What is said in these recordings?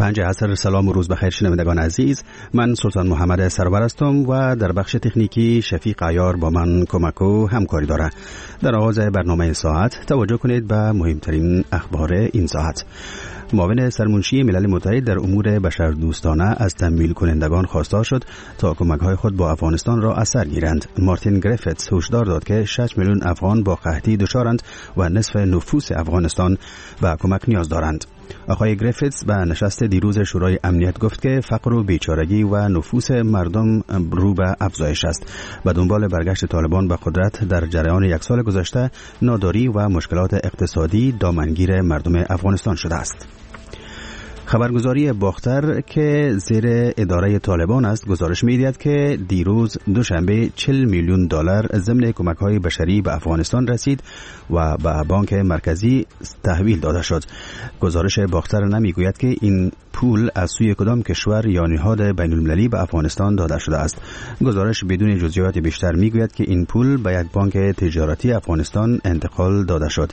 5 عصر. سلام و روز بخیر شنوندگان عزیز، من سلطان محمد سرور هستم و در بخش تکنیکی شفیق عیار با من کمک و همکاری داره. در آغاز برنامه این ساعت توجه کنید به مهمترین اخبار این ساعت. معاون سرمنشی ملل متحد در امور بشردوستانه از تمویل کنندگان خواستار شد تا کمک‌های خود با افغانستان را از سر گیرند. مارتین گریفتس هشدار داد که 6 میلیون افغان با قحطی دچارند و نصف نفوس افغانستان به کمک نیاز دارند. آقای گریفتس به نشست دیروز شورای امنیت گفت که فقر و بیچارگی و نفوس مردم رو به افزایش است. به دنبال برگشت طالبان به قدرت در جریان یک سال گذشته، ناداری و مشکلات اقتصادی دامنگیر مردم افغانستان شده است. خبرگزاری باختر که زیر اداره طالبان است گزارش می‌دهد که دیروز دوشنبه 40 میلیون دلار ضمن کمک‌های بشری به افغانستان رسید و به بانک مرکزی تحویل داده شد. گزارش باختر نمی‌گوید که این پول از سوی کدام کشور یا نهاد بین‌المللی به افغانستان داده شده است. گزارش بدون جزئیات بیشتر می‌گوید که این پول به یک بانک تجارتی افغانستان انتقال داده شد.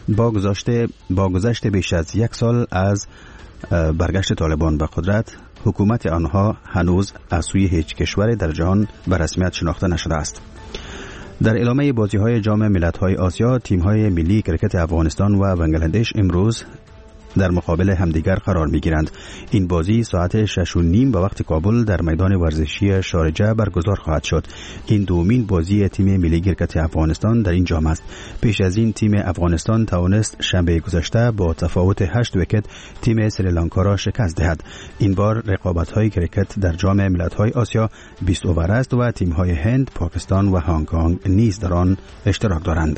با گذشت بیش از یک سال از برگشت طالبان به قدرت، حکومت آنها هنوز از سوی هیچ کشور در جهان به رسمیت شناخته نشده است. در ادامه بازی‌های جام ملت‌های آسیا، تیم‌های ملی کرکت افغانستان و بنگلادش امروز در مقابل همدیگر قرار می‌گیرند. این بازی ساعت 6:30 به وقت کابل در میدان ورزشی شارجه برگزار خواهد شد. این دومین بازی تیم ملی کرکت افغانستان در این جام است. پیش از این تیم افغانستان توانست شنبه گذشته با تفاوت 8 ویکت تیم سریلانکا را شکست دهد. این بار رقابت‌های کرکت در جام ملت‌های آسیا 20 اوور است و تیم‌های هند، پاکستان و هنگ کنگ نیز در آن اشتراک دارند.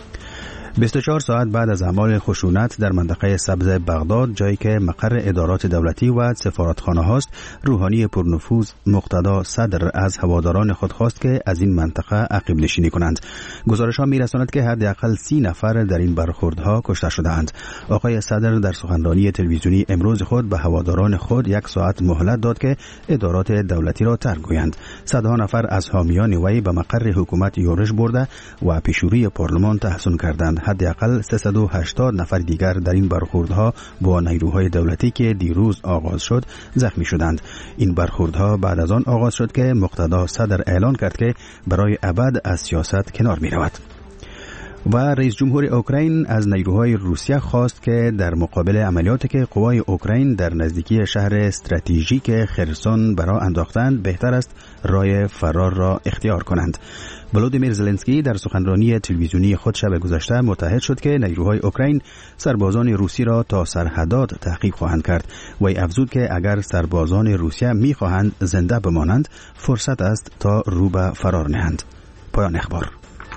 24 ساعت بعد از اعمال خشونت در منطقه سبز بغداد، جایی که مقر ادارات دولتی و سفارتخانه هاست، روحانی پرنفوذ مقتدا صدر از هواداران خود خواست که از این منطقه عقب نشینی کنند. گزارش ها می‌رساند که حداقل 30 نفر در این برخوردها کشته شده‌اند. آقای صدر در سخنرانی تلویزیونی امروز خود به هواداران خود 1 ساعت مهلت داد که ادارات دولتی را ترک گویند. صدها نفر از حامیان وی به مقر حکومت یورش برده و پیشروی پارلمان تحصیل کردند. حداقل 380 نفر دیگر در این برخوردها با نیروهای دولتی که دیروز آغاز شد زخمی شدند. این برخوردها بعد از آن آغاز شد که مقتدا صدر اعلان کرد که برای ابد از سیاست کنار می رود. و رئیس جمهور اوکراین از نیروهای روسیه خواست که در مقابل عملیاتی که قوای اوکراین در نزدیکی شهر استراتژیک خرسون برا انداختند، بهتر است راه فرار را اختیار کنند. ولودیمیر زلنسکی در سخنرانی تلویزیونی خود شب گذشته متحد شد که نیروهای اوکراین سربازان روسی را تا سرحدات تعقیب خواهند کرد. وی افزود که اگر سربازان روسیه می‌خواهند زنده بمانند، فرصت است تا رو به فرار نهند. پایان اخبار.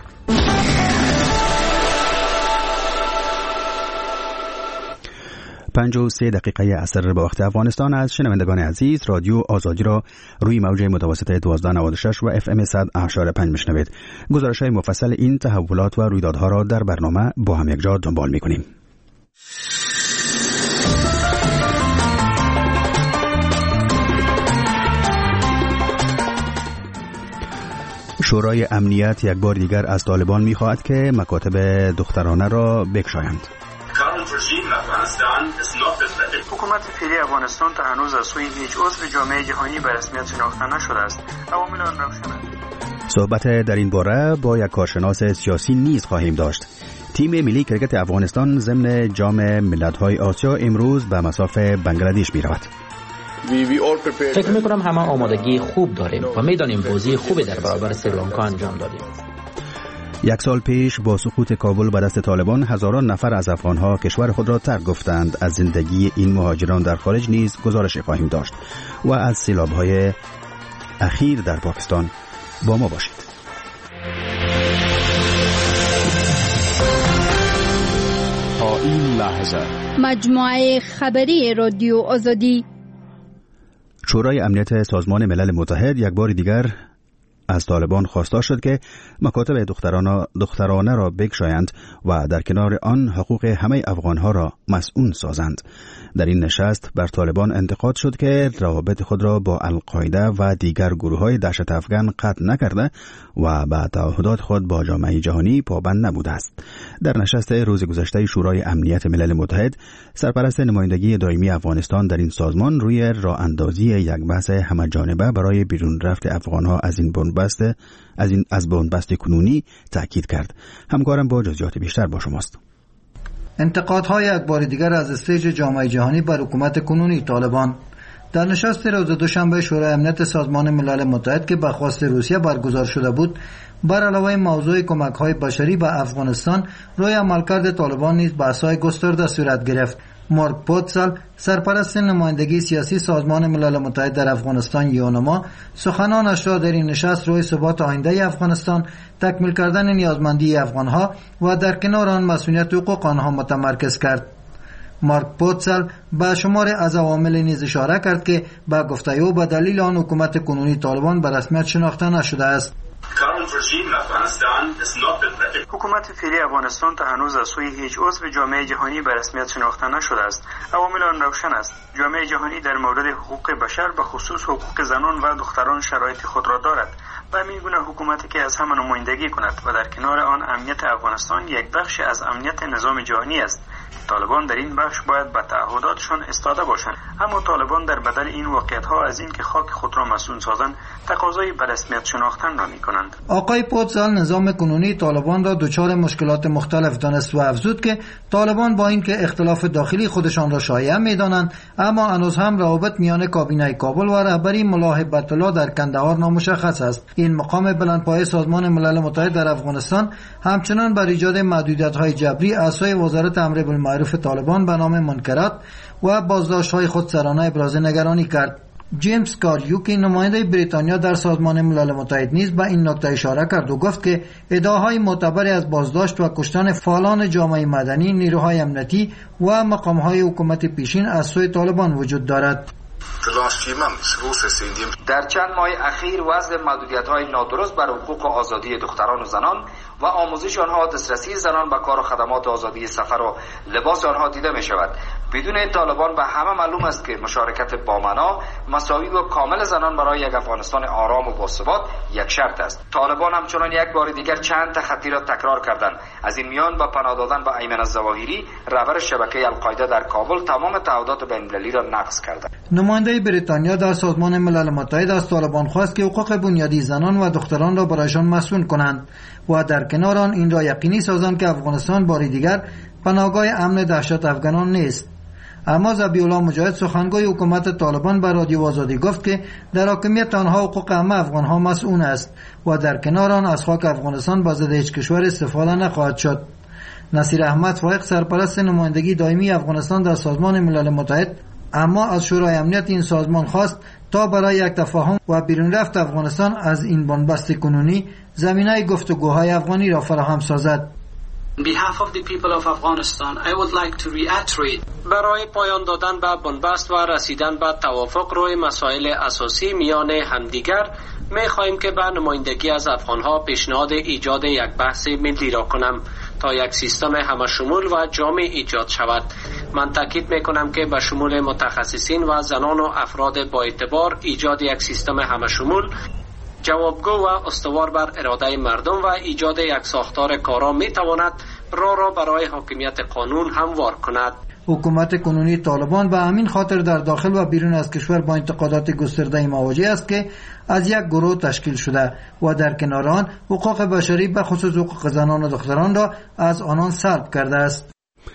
53 دقیقه عصر به وقت افغانستان از شنوندگان عزیز رادیو آزادی را روی موج متوسط 1296 و FM 100.5 میشنوید. گزارش‌های مفصل این تحولات و رویدادها را در برنامه با هم یک جا دنبال می‌کنیم. شورای امنیت یک بار دیگر از طالبان می‌خواهد که مکاتب دخترانه را بگشایند. حکومت فعلی افغانستان تا هنوز از سوی هیچ عضو جامعه جهانی به رسمیت شناخته نشده است. عوامل آن روشن است. صحبت در این باره با یک کارشناس سیاسی نیز خواهیم داشت. تیم ملی کرکت افغانستان ضمن جام ملت‌های آسیا امروز به مصاف بنگلادش می‌رود. فکر می‌کنم همه آمادگی خوب داریم و می‌دانیم بازی خوبی در برابر سریلانکا انجام دادیم. یک سال پیش با سقوط کابل به دست طالبان، هزاران نفر از افغانها کشور خود را ترک گفتند. از زندگی این مهاجران در خارج نیز گزارش خواهیم داشت و از سیلاب‌های اخیر در پاکستان. با ما باشید. تا این لحظه مجموعه خبری رادیو آزادی. شورای امنیت سازمان ملل متحد یک بار دیگر از طالبان خواستار شد که مکاتب دخترانه را بگشایند و در کنار آن حقوق همه افغانها را مسئول سازند. در این نشست بر طالبان انتقاد شد که روابط خود را با القاعده و دیگر گروه‌های دهشت افغان قطع نکرده و به تعهدات خود با جامعه جهانی پابند نبوده است. در نشست روز گذشته شورای امنیت ملل متحد، سرپرست نمایندگی دائمی افغانستان در این سازمان روی راه اندازی یک بحث همه‌جانبه برای بیرون رفت افغان‌ها از بنبست کنونی تاکید کرد. همکارم با جزئیات بیشتر با شماست. انتقادهای یک بار دیگر از استیج جامعه جهانی بر حکومت کنونی طالبان. در نشست روز دوشنبه شورای امنیت سازمان ملل متحد که به خواست روسیه برگزار شده بود، بر علاوه موضوع کمک‌های بشری به افغانستان، روی عملکرد طالبان نیز بحث‌های گسترده صورت گرفت. مارک پوتسل، سرپرست نمایندگی سیاسی سازمان ملل متحد در افغانستان یونما، سخنانش را در این نشست روی ثبات آینده افغانستان، تکمیل کردن نیازمندی افغانها و در کنار آن مسئولیت حقوق آنها متمرکز کرد. مارک پوتسل به شمار از عوامل نیز اشاره کرد که به گفته او به دلیل آن حکومت کنونی طالبان به رسمیت شناخته نشده است. حکومت فعلی افغانستان تا هنوز از سوی هیچ عضو جامعه جهانی به رسمیت شناخته نشده است. عوامل آن روشن است. جامعه جهانی در مورد حقوق بشر به خصوص حقوق زنان و دختران شرایط خود را دارد و همین گونه حکومتی که از همه نمایندگی کند و در کنار آن امنیت افغانستان یک بخش از امنیت نظام جهانی است. طالبان در این بخش باید به تعهداتشان استاده باشند، اما طالبان در بدل این واقعیت‌ها از این که خاک خود را مسئول سازند تقاضای به رسمیت شناختن را می‌کنند. آقای پوتسل نظام کنونی طالبان را دچار مشکلات مختلف دانست و افزود که طالبان با اینکه اختلاف داخلی خودشان را شایع می‌دانند، اما هنوز هم روابط میان کابینه کابل و رهبری ملا هیبت الله در کندهار نامشخص است. این مقام بلندپایه سازمان ملل متحد در افغانستان همچنان بر ایجاد محدودیت‌های جبری از سوی وزارت امر بالمعروف طالبان به نام منکرات و بازداشت‌های خودسرانه ابراز نگرانی کرد. جیمز کاریوکی نماینده بریتانیا در سازمان ملل متحد نیز به این نکته اشاره کرد و گفت که ادعاهای معتبری از بازداشت و کشتن فعالان جامعه مدنی، نیروهای امنیتی و مقام‌های حکومت پیشین از سوی طالبان وجود دارد. در چند ماه اخیر وضع محدودیت‌های نادرست بر حقوق و آزادی دختران و زنان و آموزش آنها، دسترسی زنان به کار و خدمات آزادی سفر و لباس آنها دیده می شود. بدون طالبان به همه معلوم است که مشارکت بامعنا، مساوی و کامل زنان برای یک افغانستان آرام و باثبات یک شرط است. طالبان همچنان یک بار دیگر چند تخطی را تکرار کردند. از این میان با پناه دادن به ایمن الظواهری، رهبر شبکه القاعده در کابل، تمام تعهدات بین‌المللی را نقض کردند. نماینده بریتانیا در سازمان ملل متحد از طالبان خواست که حقوق بنیادی زنان و دختران را برایشان مسئول کنند و در کنار آن این را یقینی سازند که افغانستان باری دیگر پناهگاه امن دهشت افغانان نیست. اما ذبیح الله مجاهد، سخنگوی حکومت طالبان، به رادیو آزادی گفت که در حاکمیت آنها حقوق همه افغانها مسئول است و در کنار آن از خاک افغانستان به ضد هیچ کشور استفاده نخواهد شد. نصیر احمد فائق، سرپرست نمایندگی دائمی افغانستان در سازمان ملل متحد، اما از شورای امنیت این سازمان خواست تا برای یک تفاهم و بیرون رفت افغانستان از این بنبست کنونی زمینه گفتگوهای افغانی را فراهم سازد. On behalf of the people of Afghanistan, I would like to reiterate برای پایان دادن به بنبست و رسیدن به توافق روی مسائل اساسی میان همدیگر می‌خواهیم که به نمایندگی از افغان‌ها پیشنهاد ایجاد یک بحث ملی را کنم تا یک سیستم همشمول و جامع ایجاد شود. من تاکید می‌کنم که به شمول متخصصین و زنان و افراد با اعتبار ایجاد یک سیستم همشمول جوابگو و استوار بر اراده مردم و ایجاد یک ساختار کارا میتواند راه را برای حاکمیت قانون هموار کند. حکومت کنونی طالبان به همین خاطر در داخل و بیرون از کشور با انتقادات گسترده مواجه است که از یک گروه تشکیل شده و در کنار آن حقوق بشری به خصوص حقوق زنان و دختران را از آنان سلب کرده است.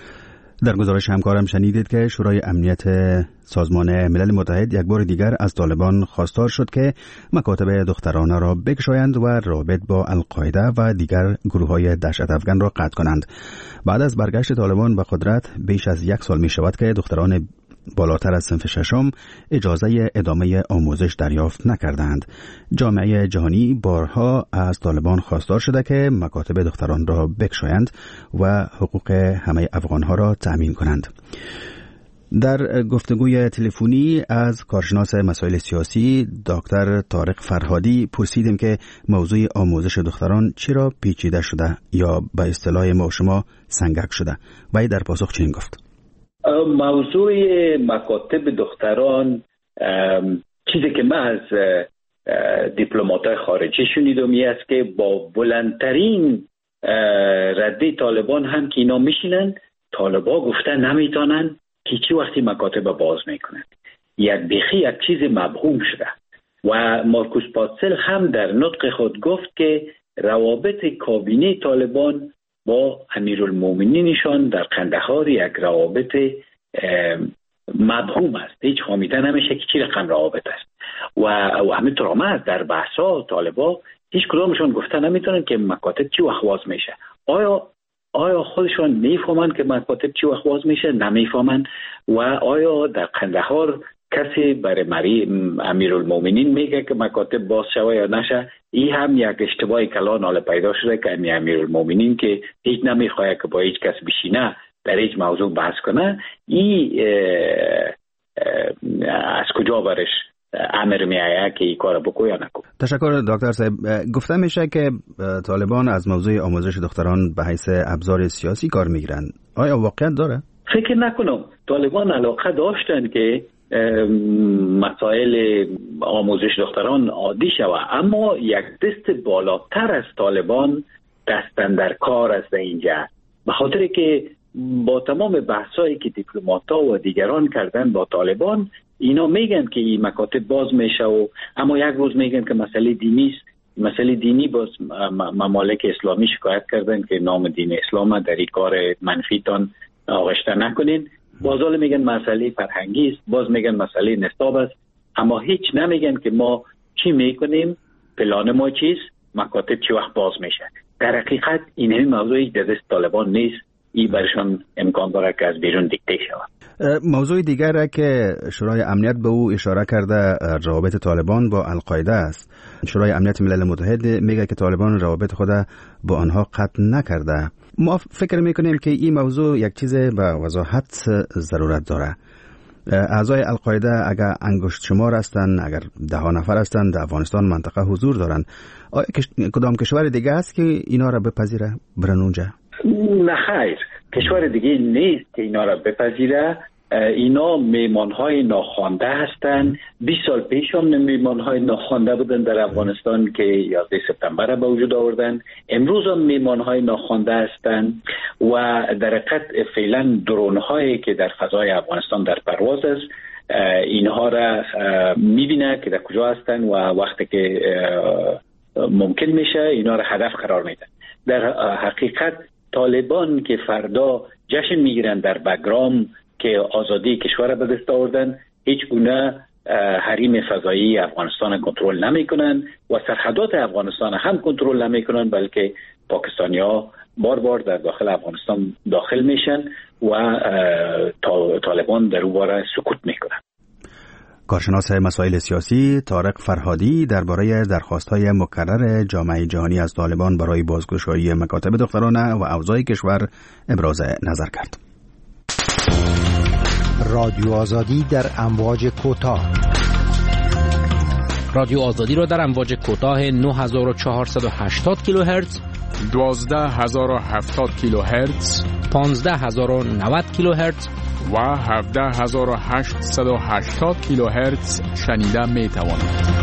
در گزارش همکارم شنیدید که شورای امنیت سازمان ملل متحد یک بار دیگر از طالبان خواستار شد که مکاتب دخترانه را بگشایند و رابط با القاعده و دیگر گروه‌های دهشت افغان را قطع کنند. بعد از برگشت طالبان به قدرت بیش از یک سال می شود که دختران بالاتر از صنف ششم اجازه ادامه آموزش دریافت نکردند. جامعه جهانی بارها از طالبان خواستار شده که مکاتب دختران را بگشایند و حقوق همه افغانها را تأمین کنند. در گفتگوی تلفنی از کارشناس مسائل سیاسی دکتر طارق فرهادی پرسیدیم که موضوع آموزش دختران چرا پیچیده شده یا به اصطلاح ما شما سنگک شده و در پاسخ چنین گفت: موضوع مکاتب دختران چیزی که من از دیپلمات‌های خارجی شنیدم است که با بلندترین رده طالبان هم که اینا میشینن، طالبان گفتن نمیتونن که چی وقتی مکاتب باز میکنن. یک چیز مبهوم شده و مارکوس پاتسل هم در نطق خود گفت که روابط کابینه طالبان با امیرالمومنینشان در قندهار یک روابط مبهوم است، هیچ خامیده نمیشه که چی رقم روابط است و همینطور هم در بحثا طالبا هیچ کدامشون گفتن نمیتونن که مکاتب چی وقت باز میشه. آیا خودشون میفهمن که مکاتب چی وقت باز میشه؟ نمیفهمن. و آیا در قندهار کسی برای امیرالمومنین میگه که مکاتب باز شوه یا نشه؟ این هم یک اشتباه کلان حالا پیدا شده که امیرالمومنین که هیچ نمیخواد که با هیچ کس بشینه در هیچ موضوع بحث کنه، این از کجا برش امر میآید که این کار بکنه یا نکنه؟ تشکر دکتر صاحب. گفته میشه که طالبان از موضوع آموزش دختران به حیث ابزار سیاسی کار میگیرن. آیا واقعیت داره؟ فکر نکنم. طالبان علاقه داشتن که مسائل آموزش دختران عادی شود، اما یک دست بالاتر از طالبان دستن در کار است اینجا، به خاطر که با تمام بحثایی که دیپلمات‌ها و دیگران کردن با طالبان، اینا میگن که این مکاتب باز میشه و اما یک روز میگن که مسئله دینی است. مسئله دینی باز ممالک اسلامی شکایت کردن که نام دین اسلام در این کار منفیتان آغشته نکنین. باز میگن مسئله فرهنگی است، باز میگن مسئله نصاب است، اما هیچ نمیگن که ما چی میکنیم، پلان ما چیست، مکاتب چی وقت باز میشه. در حقیقت این همین موضوعی در دست طالبان نیست، این برشان امکان داره که از بیرون دیکته شود. موضوع دیگر که شورای امنیت به او اشاره کرده روابط طالبان با القاعده است. شورای امنیت ملل متحد میگه که طالبان روابط خود با آنها قطع نکرده. ما فکر میکنیم که این موضوع یک چیز به وضاحت ضرورت داره. اعضای القاعده اگر انگشت شمار هستند، اگر 10 نفر هستند، در افغانستان منطقه حضور دارند، آیا کدام کشور دیگه است که اینا را بپذیره برن اونجا؟ نه خیر، کشور دیگه نیست که اینا را بپذیره. اینا میمانهای ناخوانده هستند. 20 سال پیش هم میمانهای ناخوانده بودن در افغانستان که 11 سپتامبر به وجود آوردن. امروز هم میمانهای ناخوانده هستند و در حقیقت فعلا درونهایی که در فضای افغانستان در پرواز است، اینها را میبینه که در کجا هستند و وقتی که ممکن میشه اینا را هدف قرار میدن. در حقیقت طالبان که فردا جشن میگیرن در بگرام که آزادی کشور به دست آوردن، هیچ گونه حریم فضایی افغانستان کنترل نمیکنن و سرحدات افغانستان هم کنترل نمیکنن، بلکه پاکستانی‌ها بار در داخل افغانستان داخل میشن و طالبان در اون باره سکوت میکنن. کارشناس مسائل سیاسی طارق فرهادی درباره درخواست‌های مکرر جامعه جهانی از طالبان برای بازگشایی مکاتب دختران و اوضاع کشور ابراز نظر کرد. رادیو آزادی در امواج کوتاه. رادیو آزادی را در امواج کوتاه 9480 کیلوهرتز، 12070 کیلوهرتز، 15090 کیلوهرتز و 17880 کیلوهرتز شنیده می توانید.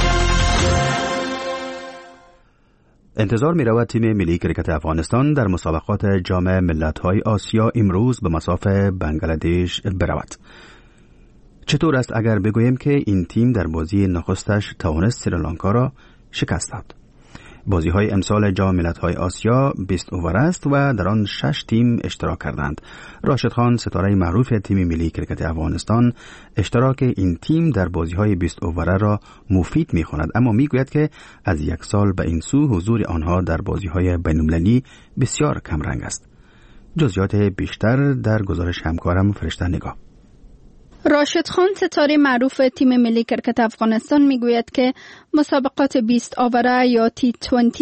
انتظار می رود تیم ملی کرکت افغانستان در مسابقات جام ملت‌های آسیا امروز به مصاف بنگلادش برود. چطور است اگر بگوییم که این تیم در بازی نخستش توانست سریلانکا را شکست داد؟ بازی‌های امسال جام ملت‌های آسیا 20 اوور است و در آن 6 تیم اشتراک کردند. راشد خان، ستاره معروف تیم ملی کرکت افغانستان، اشتراک این تیم در بازی‌های 20 اوور را مفید می‌خواند، اما می‌گوید که از یک سال به این سو حضور آنها در بازی‌های بین‌المللی بسیار کم رنگ است. جزئیات بیشتر در گزارش همکارم فرشته نگاه. راشد خان، ستاره معروف تیم ملی کرکت افغانستان، میگوید که مسابقات 20 آوره یا T20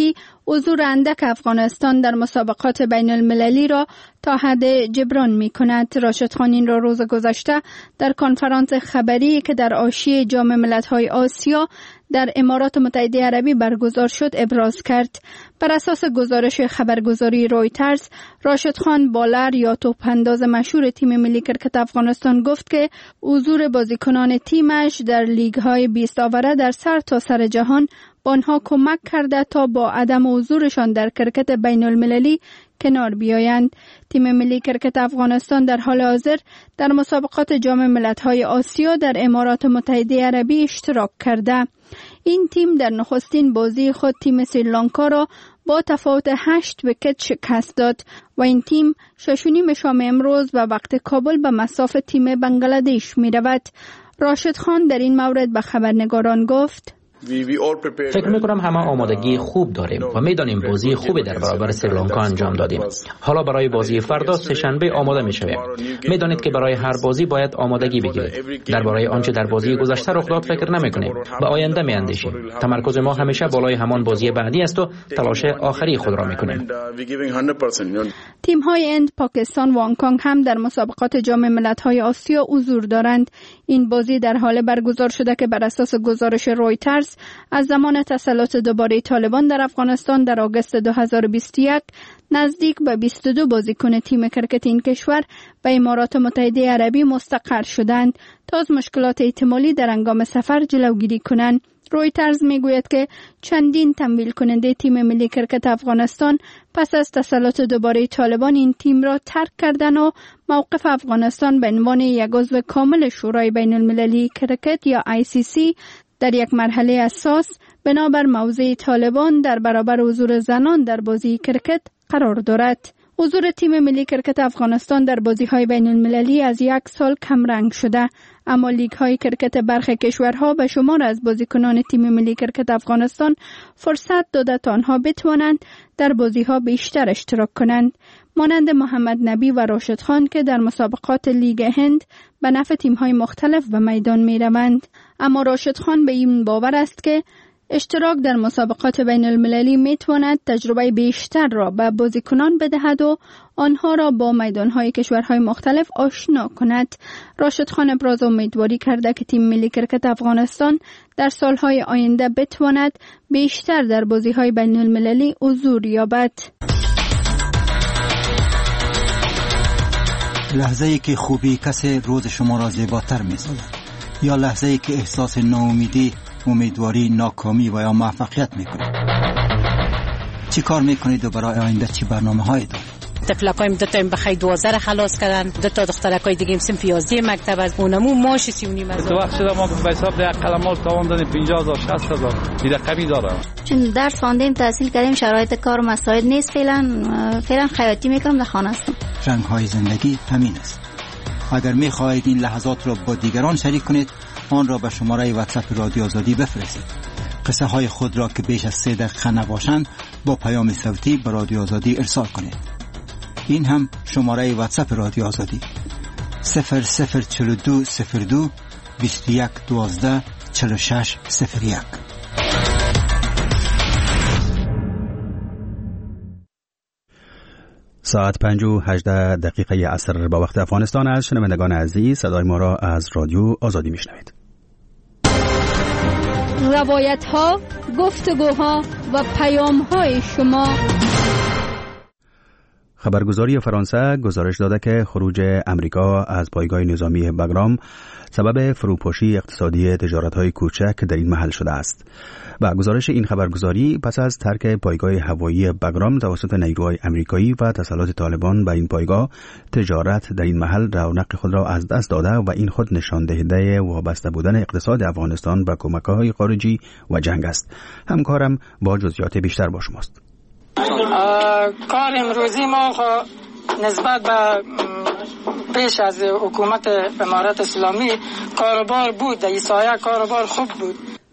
حضور اندک افغانستان در مسابقات بین المللی را تا حد جبران می کند. راشد خان این را روز گذشته در کنفرانس خبری که در حاشیه جام ملت‌های آسیا در امارات متحده عربی برگزار شد ابراز کرد. بر اساس گزارش خبرگزاری رویترز، راشد خان بالر یا توپ انداز مشهور تیم ملی کرکت افغانستان گفت که حضور بازیکنان تیمش در لیگ‌های 20 آوره در سرتاسر جهان با آنها کمک کرده تا با عدم حضورشان در کرکت بین المللی کنار بیایند. تیم ملی کرکت افغانستان در حال حاضر در مسابقات جام ملت‌های آسیا در امارات متحده عربی اشتراک کرده. این تیم در نخستین بازی خود تیم سریلانکا را با تفاوت 8 ویکت شکست داد و این تیم 6:30 شام امروز به وقت کابل به مصاف تیم بنگلادش می رود. راشد خان در این مورد به خبرنگاران گفت: فکر میکنم همه آمادگی خوب داریم و میدانیم بازی خوبی در برابر سریلانکا انجام دادیم. حالا برای بازی فردا سه‌شنبه آماده میشویم. میدانید که برای هر بازی باید آمادگی بگیرید. درباره آنچه در بازی گذشته رخ داد فکر نمیکنیم. به آینده میاندیشیم. تمرکز ما همیشه بالای همان بازی بعدی است و تلاش آخری خود را میکنیم. تیم‌های هند، پاکستان و هنگ کنگ هم در مسابقات جام ملت‌های آسیا حضور دارند. این بازی در حال برگزار شده که بر اساس گزارش رویترز از زمان تسلط دوباره طالبان در افغانستان در آگوست 2021 نزدیک به 22 بازیکن تیم کرکت این کشور به امارات متحده عربی مستقر شدند تا از مشکلات احتمالی در هنگام سفر جلوگیری کنند. رویترز میگوید که چندین تمویل کننده تیم ملی کرکت افغانستان پس از تسلط دوباره طالبان این تیم را ترک کردند و موقف افغانستان به عنوان یک عضو کامل شورای بین المللی کرکت یا ICC در یک مرحله حساس بنابر موضع طالبان در برابر حضور زنان در بازی کرکت قرار دارد. حضور تیم ملی کرکت افغانستان در بازی‌های بین المللی از 1 سال کم رنگ شده، اما لیگ‌های کرکت برخی کشورها به شمار از بازیکنان تیم ملی کرکت افغانستان فرصت داده تا آنها بتوانند در بازی‌ها بیشتر اشتراک کنند، مانند محمد نبی و راشد خان که در مسابقات لیگ هند به نفع تیم‌های مختلف به میدان می‌روند. اما راشد خان به این باور است که اشتراک در مسابقات بین المللی میتواند تجربه بیشتر را به بازیکنان بدهد و آنها را با میدانهای کشورهای مختلف آشنا کند. راشد خان ابراز امیدواری کرده که تیم ملی کرکت افغانستان در سالهای آینده بتواند بیشتر در بازیهای بین المللی حضور یابد. لحظه‌ای که خوبی کسی روز شما را زیباتر می‌سازد یا لحظه‌ای که احساس ناامیدی، امیدواری، ناکامی و یا موفقیت میکنید؟ چی کار میکنید و برای آینده چی برنامه‌هایی دارید؟ طفلکایم 2 تا بخیر 12 خلاص کردن، 2 تا دخترکای دیگه صنف 11 مکتب از اونمو ماش 39 از تو وقت شده ما به حساب یک قلمال تاوان دادیم 50000 60000 دیگه کمی داره. چون درس خواندیم تحصیل کردیم شرایط کار مساعد نیست، فعلا خیاطی میکنم در خانه هستم. رنگ‌های زندگی همین است. اگر می‌خواهید این لحظات را با دیگران شریک کنید آن را به شماره واتساپ رادیو آزادی بفرستید. قصه های خود را که بیش از 3 دقیقه نباشند با پیام صوتی به رادیو آزادی ارسال کنید. این هم شماره واتساپ رادیو آزادی 004202 2112 4601. ساعت 5:18 عصر با وقت افغانستان است. شنوندگان عزیز، صدای ما را از رادیو آزادی میشنوید. روایت‌ها، گفتگوها و پیام‌های شما. خبرگزاری فرانسه گزارش داده که خروج امریکا از پایگاه نظامی بگرام سبب فروپاشی اقتصادی تجارت‌های کوچک در این محل شده است. با گزارش این خبرگزاری پس از ترک پایگاه هوایی بگرام توسط نیروهای امریکایی و تسلط طالبان به این پایگاه، تجارت در این محل رونق خود را از دست داده و این خود نشان دهنده وابسته بودن اقتصاد افغانستان به کمک‌های خارجی و جنگ است. همکارم با جزئیات بیشتر با شماست. کار امروزی ما نسبت به پیش از حکومت امارت اسلامی کاروبار بود، در سایه کاروبار خوب بود.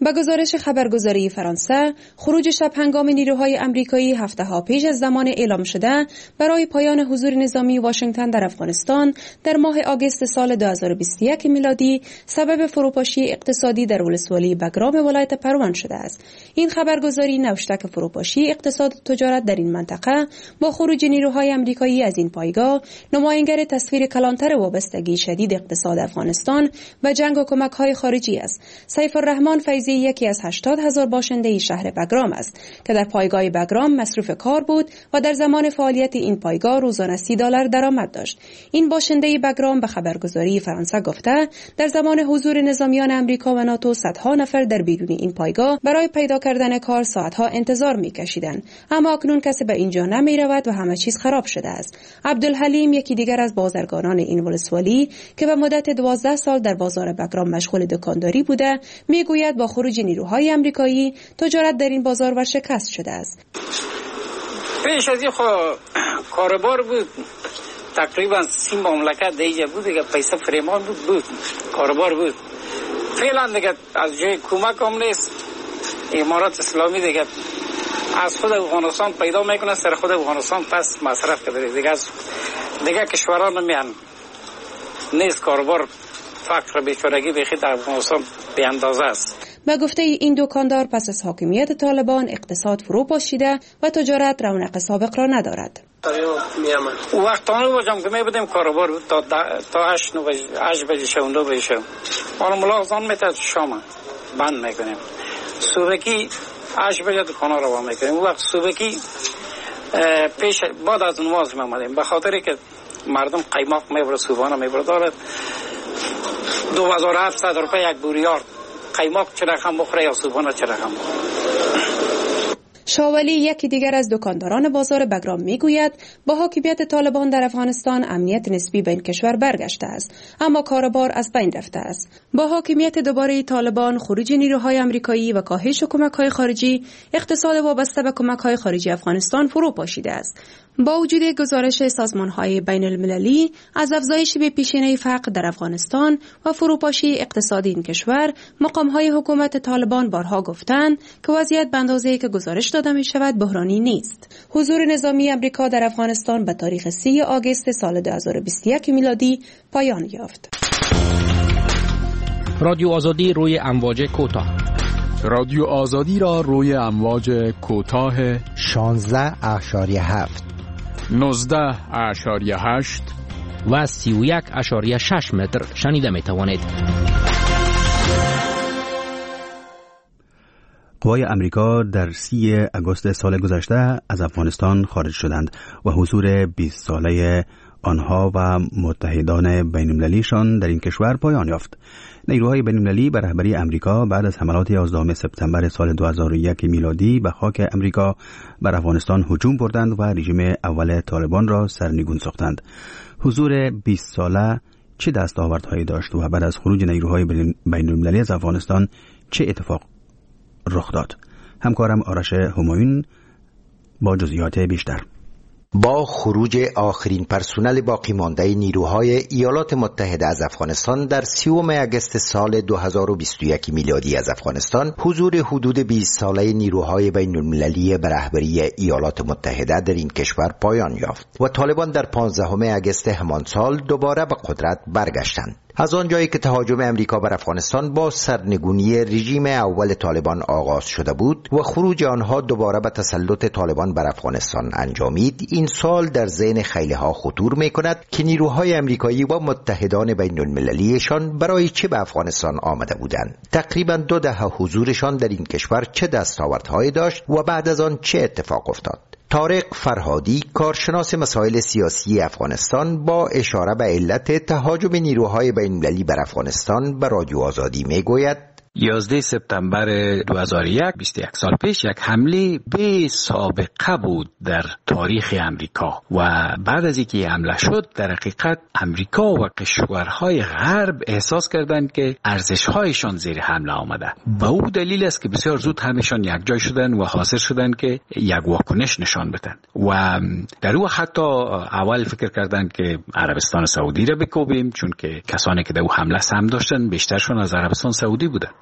به گزارش خبرگزاری فرانسه، خروج شب هنگام نیروهای آمریکایی هفته‌ها پیش از زمان اعلام شده برای پایان حضور نظامی واشنگتن در افغانستان در ماه آگوست سال 2021 میلادی سبب فروپاشی اقتصادی در ولسوالی بگرام ولایت پروان شده است. این خبرگزاری نوشته که فروپاشی اقتصاد و تجارت در این منطقه با خروج نیروهای آمریکایی از این پایگاه نمایانگر تصویر کلانتر وابستگی شدید اقتصاد افغانستان و جنگ و کمک‌های خارجی است. سیف الرحمن فیضی یکی از 80,000 باشنده شهر بگرام است که در پایگاه بگرام مصروف کار بود و در زمان فعالیت این پایگاه روزانه $30 درآمد داشت. این باشنده بگرام به خبرگزاری فرانسه گفته در زمان حضور نظامیان آمریکا و ناتو صدها نفر در بیرون این پایگاه برای پیدا کردن کار ساعتها انتظار می‌کشیدند، اما اکنون کسی به اینجا نمی‌رود و همه چیز خراب شده است. عبدالحلیم یکی دیگر از بازرگانان این ولسوالی که به مدت 12 سال در بازار بگرام مشغول دکانداری بوده میگوید با خروج نیروهای آمریکایی تجارت در این بازار ورشکست شده است. پیش از این کاربار بود، تقریبا 30 مملکت دیگه بود دیگه، پیسه فریمان بود کاربار بود. فعلا دیگه از جای کمک هم نیست. امارات اسلامی دیگه از خود افغانستان پیدا میکنه، سر خود افغانستان پس مصرف کرده دیگه کشوران نمیان، نیست کاربار. فقر بیچارگی بخی در افغانستان به اندازه است. به گفته این دکاندار پس از حاکمیت طالبان اقتصاد فرو پاشیده و تجارت رونق سابق را ندارد. وقتانه باشم که می بودیم کاربار بود تا 8 بجه شب 9 بجه شب. حالا ملاحظان میتد شام بند میکنیم. صبحی 8 بجه دکانا رو بند میکنیم. وقت صبحی پیش بعد از نماز میامدیم به خاطری که مردم قیماق میبره صبحانه میبره دارد 2700 روپیه یک بوریار قیماق چه رقم بخوره یا صبحانه چه رقم بخوره. شاولی یکی دیگر از دکانداران بازار بگرام میگوید با حاکمیت طالبان در افغانستان امنیت نسبی به این کشور برگشته است، اما کاروبار از بین رفته است. با حاکمیت دوباره طالبان، خروج نیروهای آمریکایی و کاهش کمک‌های خارجی، اقتصاد وابسته به کمک‌های خارجی افغانستان فرو پاشیده است. با وجود گزارش سازمان‌های بین‌المللی از افزایش به پیشینه فقر در افغانستان و فروپاشی اقتصادی این کشور، مقام‌های حکومت طالبان بارها گفتند که وضعیت به اندازه‌ای که گزارش داده می‌شود بحرانی نیست. حضور نظامی آمریکا در افغانستان به تاریخ 3 آگوست سال 2021 میلادی پایان یافت. رادیو آزادی روی امواج کوتاه. رادیو آزادی را روی امواج کوتاه 16.7 19.8 و 31.6 متر شنیده می توانید. قوای امریکا در 3 آگوست سال گذشته از افغانستان خارج شدند و حضور 20 ساله آنها و متحدان بین‌المللیشان در این کشور پایان یافت. نیروهای بین‌المللی به رهبری امریکا بعد از حملات 11 سپتامبر سال 2001 میلادی به خاک امریکا بر افغانستان هجوم بردند و رژیم اول طالبان را سرنگون ساختند. حضور 20 ساله چه دستاوردهایی داشت و بعد از خروج نیروهای بین‌المللی از افغانستان چه اتفاق رخ داد؟ همکارم آرش همایون با جزئیات بیشتر. با خروج آخرین پرسنل باقی مانده نیروهای ایالات متحده از افغانستان در 30 آگوست سال 2021 میلادی از افغانستان، حضور حدود 20 ساله نیروهای بین المللی به رهبری ایالات متحده در این کشور پایان یافت و طالبان در 15 آگوست همان سال دوباره به قدرت برگشتند. از آنجایی که تهاجم امریکا بر افغانستان با سرنگونی رژیم اول طالبان آغاز شده بود و خروج آنها دوباره به تسلط طالبان بر افغانستان انجامید، این سال در ذهن خیلی‌ها خطور می‌کند که نیروهای امریکایی و متحدان بین‌المللیشان برای چه به افغانستان آمده بودند. تقریباً 2 دهه حضورشان در این کشور چه دستاوردهایی داشت و بعد از آن چه اتفاق افتاد. طارق فرهادی، کارشناس مسائل سیاسی افغانستان، با اشاره به علت تهاجم نیروهای بین‌المللی بر افغانستان به رادیو آزادی میگوید 11 سپتامبر 2001 21 سال پیش یک حمله بی سابقه بود در تاریخ امریکا و بعد از اینکه حمله شد در حقیقت امریکا و کشورهای غرب احساس کردند که ارزش‌هایشان زیر حمله آمده. به او دلیل است که بسیار زود همشان یک جای شدند و حاضر شدند که یک واکنش نشان بدن و در او حتی اول فکر کردند که عربستان سعودی را بکوبیم، چون که کسانی که در او حمله سهم داشتند بیشترشون از عربستان سعودی بودند.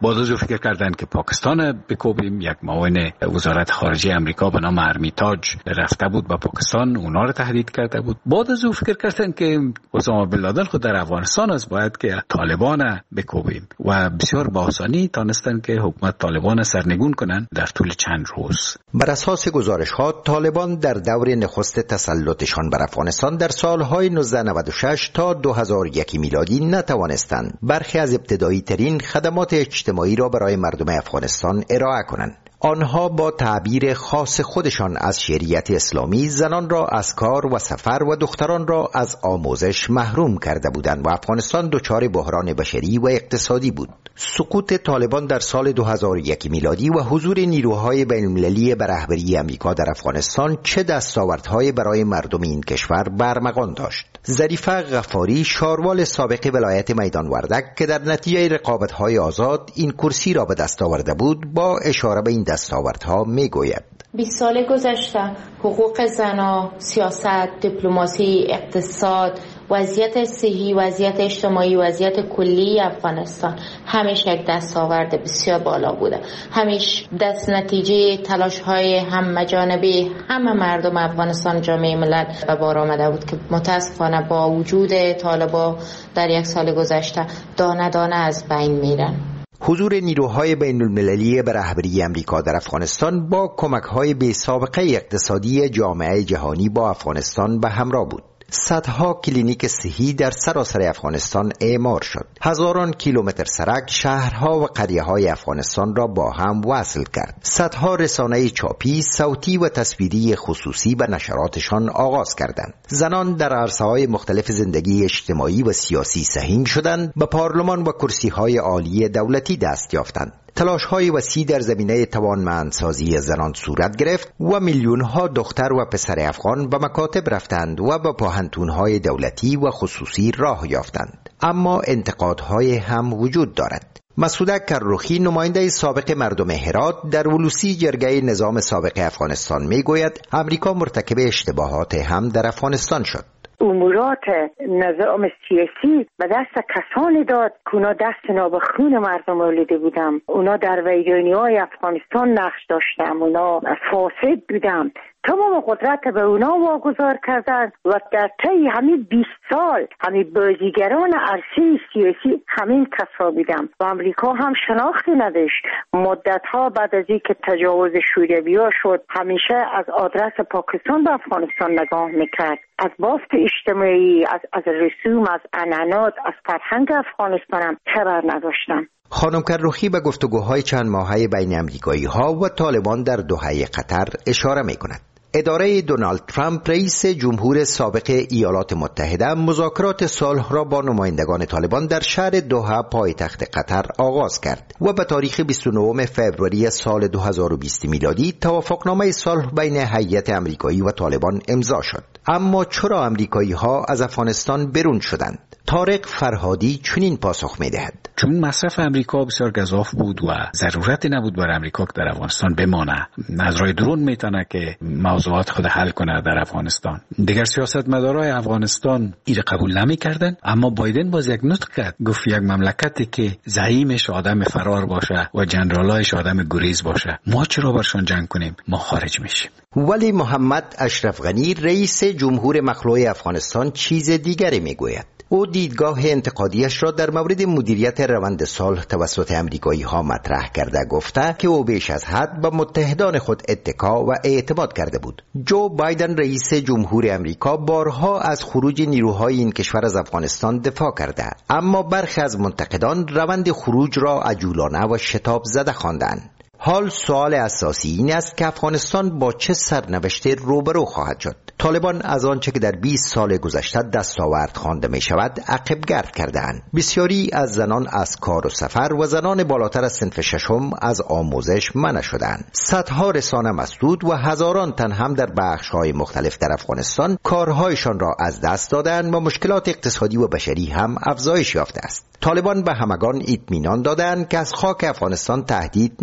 بعد از او فکر کردند که پاکستان بکوبیم. یک معاون وزارت خارجه امریکا به نام ارمیتاج رفته بود به پاکستان، اونا رو تهدید کرده بود. بعد از او فکر کردند که اسامه بن لادن خود در افغانستان است، باید که طالبان بکوبیم و بسیار با آسانی تانستند که حکومت طالبان سرنگون کنند در طول چند روز. بر اساس گزارش‌ها طالبان در دور نخست تسلطشان بر افغانستان در سالهای 1996 تا 2001 میلادی نتوانستند برخی از ابتدایی ترین خدمات اجتماعی را برای مردم افغانستان ارائه کنند. آنها با تعبیر خاص خودشان از شریعت اسلامی زنان را از کار و سفر و دختران را از آموزش محروم کرده بودند و افغانستان دچار بحران بشری و اقتصادی بود. سقوط طالبان در سال 2001 میلادی و حضور نیروهای بین‌المللی به رهبری آمریکا در افغانستان چه دستاوردهایی برای مردم این کشور برمغان داشت؟ ظریفه غفاری، شاروال سابق ولایت میدان وردک که در نتیجه رقابت‌های آزاد این کرسی را به دست آورده بود، با اشاره به این دستاوردها میگوید: 20 سال گذشته حقوق زنان، سیاست، دیپلماسی، اقتصاد، وضعیت صحی، وضعیت اجتماعی، وضعیت کلی افغانستان همیشه یک دستاورد بسیار بالا بوده. همیشه دست نتیجه تلاش‌های همه جانبه همه مردم افغانستان، جامعه ملل به بار آمده بود که متاسفانه با وجود طالبان در یک سال گذشته دانه دانه از بین میرن. حضور نیروهای بین‌المللی به رهبری آمریکا در افغانستان با کمک‌های بی‌سابقه اقتصادی جامعه جهانی با افغانستان به همراه بود. صدها کلینیک صحی در سراسر افغانستان اعمار شد. هزاران کیلومتر سرک شهرها و قریه‌های افغانستان را با هم وصل کرد. صدها رسانه چاپی، صوتی و تصویری خصوصی به نشراتشان آغاز کردند. زنان در عرصه‌های مختلف زندگی اجتماعی و سیاسی سهیم شدند، به پارلمان و کرسی‌های عالی دولتی دست یافتند. تلاش‌های وسیع در زمینه توانمندسازی زنان صورت گرفت و میلیون‌ها دختر و پسر افغان به مکاتب رفتند و به پاهنتون‌های دولتی و خصوصی راه یافتند. اما انتقادهای هم وجود دارد. مسعود کرروخی، نماینده سابق مردم هرات، در ولوسی جرگه نظام سابق افغانستان میگوید آمریکا مرتکب اشتباهات هم در افغانستان شد. امورات نظام سیاسی به دست کسانی داد که اونا دست نابخون مردم آلوده بودن. اونا در ویرانی‌های افغانستان نقش داشتن، اونا فاسد بودن. تمام قدرت به اونا واگذار کردن و در طی همین 20 سال همین بازیگران عرصه سیاسی همین کسا بودن و امریکا هم شناختی نداشت. مدت‌ها بعد از اینکه تجاوز شوروی‌ها شد همیشه از آدرس پاکستان به افغانستان نگاه میکرد. از بافت اجتماعی، از رسوم، از عنعنات، از فرهنگ افغانستان هم خبر نداشتن. خانم کرروخی به گفتگوهای چند ماهه بین امریکایی‌ها و طالبان در دوحه قطر اشاره می‌کند. اداره دونالد ترامپ، رئیس جمهور سابق ایالات متحده، مذاکرات صلح را با نمایندگان طالبان در شهر دوحه پایتخت قطر آغاز کرد و به تاریخ 29 فوریه سال 2020 میلادی توافقنامه صلح بین هیئت امریکایی و طالبان امضا شد. اما چرا امریکایی‌ها از افغانستان برون شدند؟ طارق فرهادی چنین پاسخ می‌دهد: چون مصرف امریکا بسیار گزاف بود و ضرورتی نبود بر امریکا که در افغانستان بمانه. از راه درون میتونه که موضوعات خود حل کنه در افغانستان. دیگر سیاستمدارای افغانستان این قبول نمی‌کردند، اما بایدن باز یک نطق کرد، گفت یک مملکتی که زعیمش آدم فرار باشه و جنرالایش آدم گریز باشه، ما چرا برشان جنگ کنیم؟ ما خارج میشیم. ولی محمد اشرف غنی، رئیس جمهور مخلوع افغانستان، چیز دیگری میگوید. او دیدگاه انتقادیش را در مورد مدیریت روند صلح توسط امریکایی‌ها مطرح کرده، گفته که او بیش از حد به متحدان خود اتکا و اعتماد کرده بود. جو بایدن، رئیس جمهور امریکا، بارها از خروج نیروهای این کشور از افغانستان دفاع کرده، اما برخی از منتقدان روند خروج را عجولانه و شتاب زده خواندند. حال سوال اساسی این است که افغانستان با چه سرنوشتی روبرو خواهد شد. طالبان از آنچه که در 20 سال گذشته دستاورد خوانده می شود عقب گرد کرده‌اند. بسیاری از زنان از کار و سفر و زنان بالاتر از صنف ششم از آموزش منع شدند. صدها رسانه مسدود و هزاران تن هم در بخش‌های مختلف در افغانستان کارهایشان را از دست دادند و مشکلات اقتصادی و بشری هم افزایش یافته است. طالبان به همگان اطمینان دادند که از خاک افغانستان تهدید نخواهند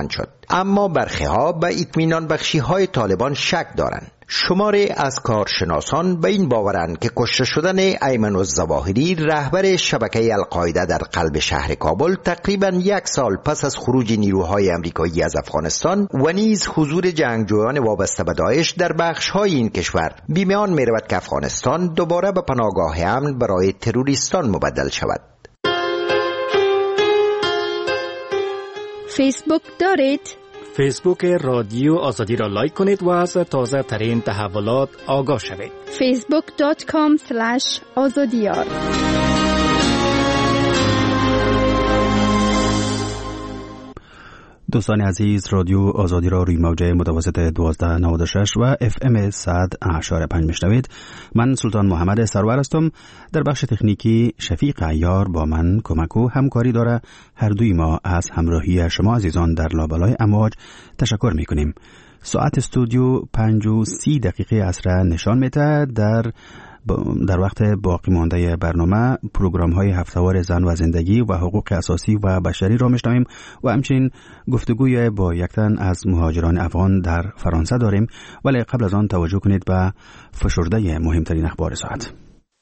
خواهند شد. اما برخی ها به اطمینان بخشی های طالبان شک دارند. شماری از کارشناسان به این باورند که کشته شدن ایمن الظواهری رهبر شبکه القاعده در قلب شهر کابل تقریباً 1 سال پس از خروج نیروهای آمریکایی از افغانستان و نیز حضور جنگجویان وابسته به داعش در بخش‌های این کشور بیمیان می‌رود که افغانستان دوباره به پناهگاه امن برای تروریستان مبدل شود. فیسبوک دارید؟ فیسبوک رادیو آزادی را لایک کنید و از تازه ترین تحولات آگاه شوید. facebook.com/azadiyar. دوستان عزیز، رادیو آزادی را روی موجه متوسط 1296 و FM 100.5 میشنوید. من سلطان محمد سرور هستم. در بخش تکنیکی شفیق عیار با من کمک و همکاری داره. هر دوی ما از همراهی شما عزیزان در لابلای امواج تشکر میکنیم. ساعت استودیو 5:30 عصر نشان میده. در وقت باقی مانده برنامه پروگرام های هفتهوار زن و زندگی و حقوق اساسی و بشری را میشنویم و همچنین گفتگوی با یک تن از مهاجران افغان در فرانسه داریم. ولی قبل از آن توجه کنید به فشرده مهمترین اخبار ساعت.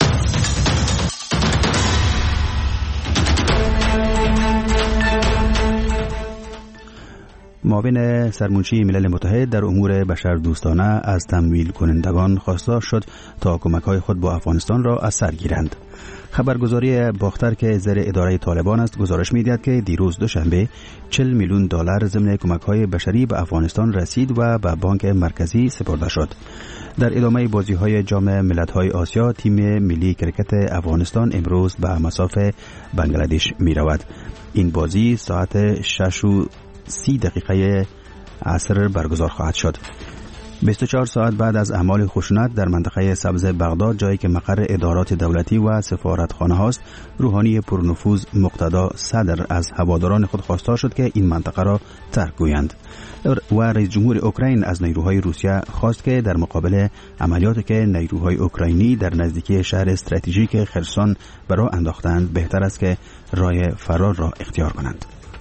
معاون سرمنشی ملل متحد در امور بشردوستانه از تمویل کنندگان خواستار شد تا کمک‌های خود با افغانستان را از سر گیرند. خبرگزاری باختر که زیر اداره طالبان است گزارش می‌دهد که دیروز دوشنبه 40 میلیون دلار ضمن کمک‌های بشری به افغانستان رسید و به بانک مرکزی سپرده شد. در ادامه بازی‌های جام ملت‌های آسیا، تیم ملی کرکت افغانستان امروز به مصاف بنگلادش می‌رود. این بازی ساعت 6:30 عصر برگزار خواهد شد. 24 ساعت بعد از اعمال خشونت در منطقه سبز بغداد، جایی که مقر ادارات دولتی و سفارتخانه هاست، روحانی پرنفوذ مقتدا صدر از هواداران خود خواستار شد که این منطقه را ترک گویند و رئیس جمهور اوکراین از نیروهای روسیه خواست که در مقابل عملیاتی که نیروهای اوکراینی در نزدیکی شهر استراتژیک خرسون به راه انداختند، بهتر است که راه فرار را اختیار کنند.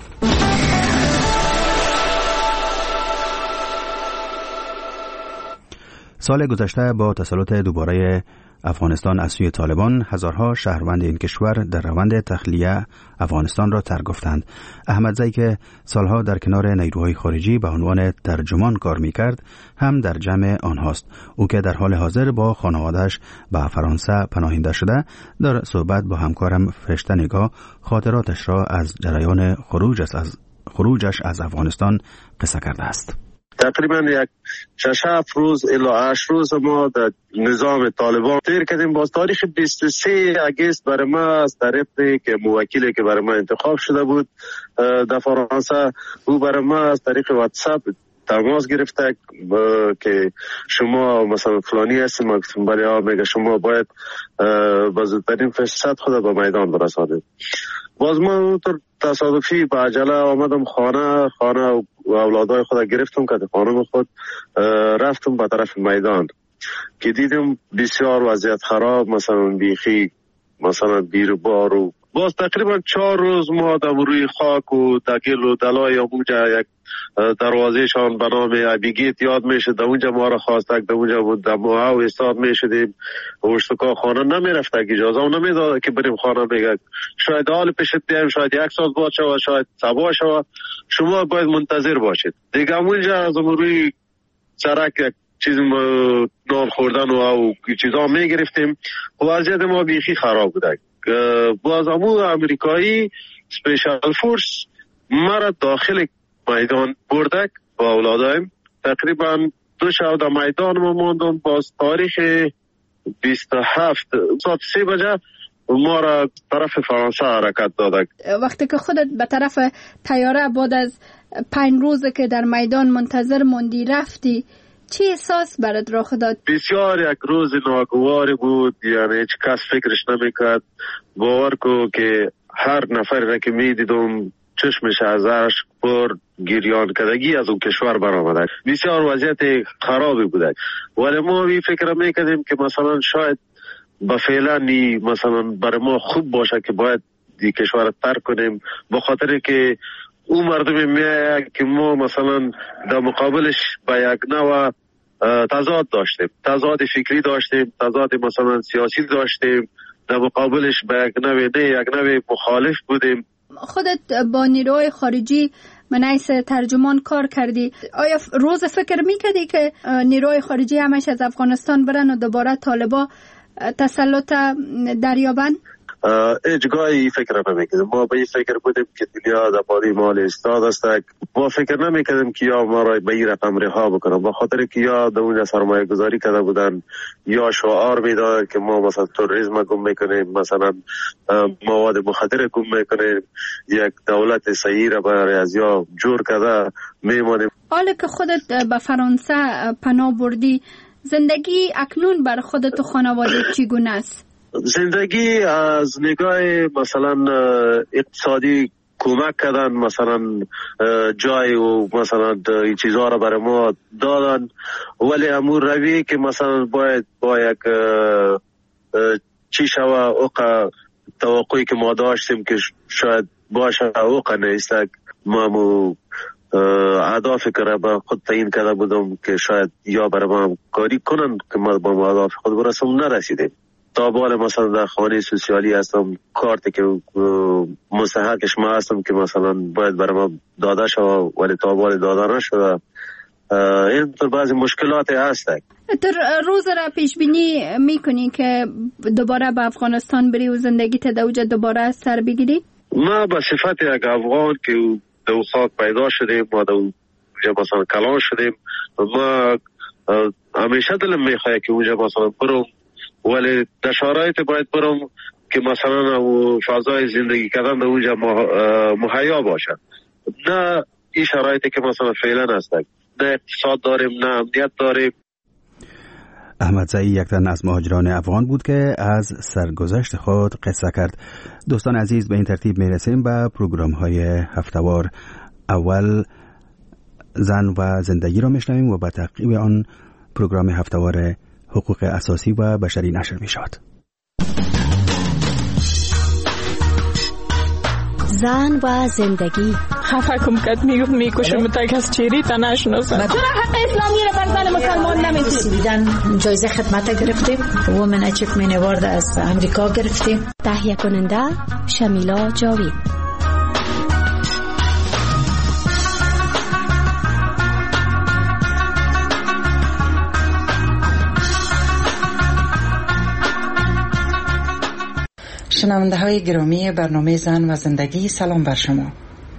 سال گذشته با تسلط دوباره افغانستان از سوی طالبان، هزارها شهروند این کشور در روند تخلیه افغانستان را ترک گفتند. احمدزی که سالها در کنار نیروهای خارجی به عنوان ترجمان کار می‌کرد، هم در جمع آنهاست. او که در حال حاضر با خانواده‌اش به فرانسه پناهنده شده، در صحبت با همکارم فرشته نگاه خاطراتش را از جریان خروجش از افغانستان قصه کرده است. تقریبا یک 6-7 روز الی 8 روز ما در نظام طالبان تیر کردیم. باز تاریخ 23 اگست برای ما از طرف که موکلی که برای ما انتخاب شده بود در فرانسه، او برای ما از طریق واتساپ تماس گرفته که شما مثلا فلانی هستید. ما گفتم بله. میگه شما باید با زودترین فرصت خود به میدان برسانید. باز ما اونطور تصادفی با عجله آمدم خانه و اولادای خود گرفتم که خانم خود رفتم به طرف میدان که دیدم بسیار وضعیت خراب، مثلا بیخی مثلا بیروبار و باز تقریبا 4 روز ما در روی خاک و دگل و دلای اونجا یک دروازه شان به نام ابیگیت یاد میشه، در اونجا ما را خواستک، در اونجا بود در موها و استاد میشدیم و اشتکا خانه نمیرفتک، اجازه هم نمیداد که بریم خانه. میگه شاید حال پیشت بیایم، شاید 1 ساعت بعد شود، شاید صبح شود، شما باید منتظر باشید. دیگه اونجا از روی سرک یک چیز نان خوردن و چیزا میگرفتیم و وضعیت ما بیخی خراب بودک. باز امو امریکایی سپیشال فورس مرا داخل میدان بردک با اولادایم. تقریبا 2 شب در میدان ما ماندم. باز تاریخ 27 ساعت 3 بجه ما را طرف فرانسه حرکت دادک. وقتی که خودت به طرف طیاره بعد از 5 روز که در میدان منتظر موندی رفتی، چه احساس برات رخ داد؟ بسیار یک روز ناگواری بود. یعنی هیچ کس فکرش نمیکرد. باور کو که هر نفری را که میدیدم چشمش از اشک پر گریان کدگی از اون کشور برآمد. بسیار وضعیت خرابی بوده. ولی ما بی فکر میکردیم که مثلا شاید با فعلا مثلا برای ما خوب باشه که باید این کشور ترک کنیم، با خاطر که اون مردم میایه که ما مثلا در مقابلش با یک نوع تضاد داشتیم، تضاد فکری داشتیم، تضاد مثلا سیاسی داشتیم، در مقابلش با یک نوع مخالف بودیم. خودت با نیروهای خارجی من حیث ترجمان کار کردی، آیا روز فکر میکردی که نیروهای خارجی همش از افغانستان برن و دوباره طالبا تسلط دریابن؟ اجگاهی فکر نمیکردیم. ما به این فکر بودیم که دنیا در پای مال استاد است. ما فکر نمیکردیم که یا ما را به این رقم رها بکنم، با خاطر که یا در اونجا سرمایه گذاری کرده بودن یا شعار میدادن که ما مثلا تروریسم گم میکنیم، مثلا مواد مخدر گم میکنیم، یک دولت صحیح را برای از یا جور کرده میمانیم. حالا که خودت به فرانسه پناه بردی، زندگی اکنون بر خودت و خانواده چگونه است؟ زندگی از نگاه مثلا اقتصادی کمک کردن، مثلا جای و مثلا این چیزها را برای ما دادن، ولی امور روی که مثلا باید با یک چی شوه اوقا توقعی که ما داشتیم که شاید باشه اوقا نیست. ما اهداف که با خود تعیین کرده بودم که شاید یا برای ما کاری کنن که ما با اهداف خود برسم نرسیدیم. تا بال مثلا در خانه سوسیالی هستم، کارتی که مستحقش ما هستم که مثلا باید برای ما داده شد ولی تا بال داده نشده. این طور بعضی مشکلات هست. تو روز را پیش بینی میکنی که دوباره به افغانستان بری و زندگی تدوجه دوباره سر بگیری؟ ما به صفت یک افغان که در خاک پیدا شدیم، ما در مثلا کلان شدیم، ما همیشه دلم میخواه که اونجا مثلا برم، ولی در شرایط باید برم که مثلا فضای زندگی کردن در اونجا مهیا باشد. نه این شرایطی که مثلا فعلا هست، نه اقتصاد داریم، نه امنیت داریم. احمد زئی یک تن از مهاجران افغان بود که از سرگذشت خود قصه کرد. دوستان عزیز، به این ترتیب میرسیم به پروگرام های هفتهوار. اول زن و زندگی را میشنویم و به تعقیب آن پروگرام هفتهوار حقوق اساسی و بشری نشر می شود. زن و زندگی. خفه کم کد میکشم تا کس چیری تا نشناسم. چرا حق اسلامی را بر زن مسلمان نمیدید؟ جایزه خدمت گرفتیم، وومن اچیومنت اوارد از امریکا گرفتیم. تهیه کننده شمیلا جاوید. شنونده های گرامی برنامه زن و زندگی، سلام بر شما.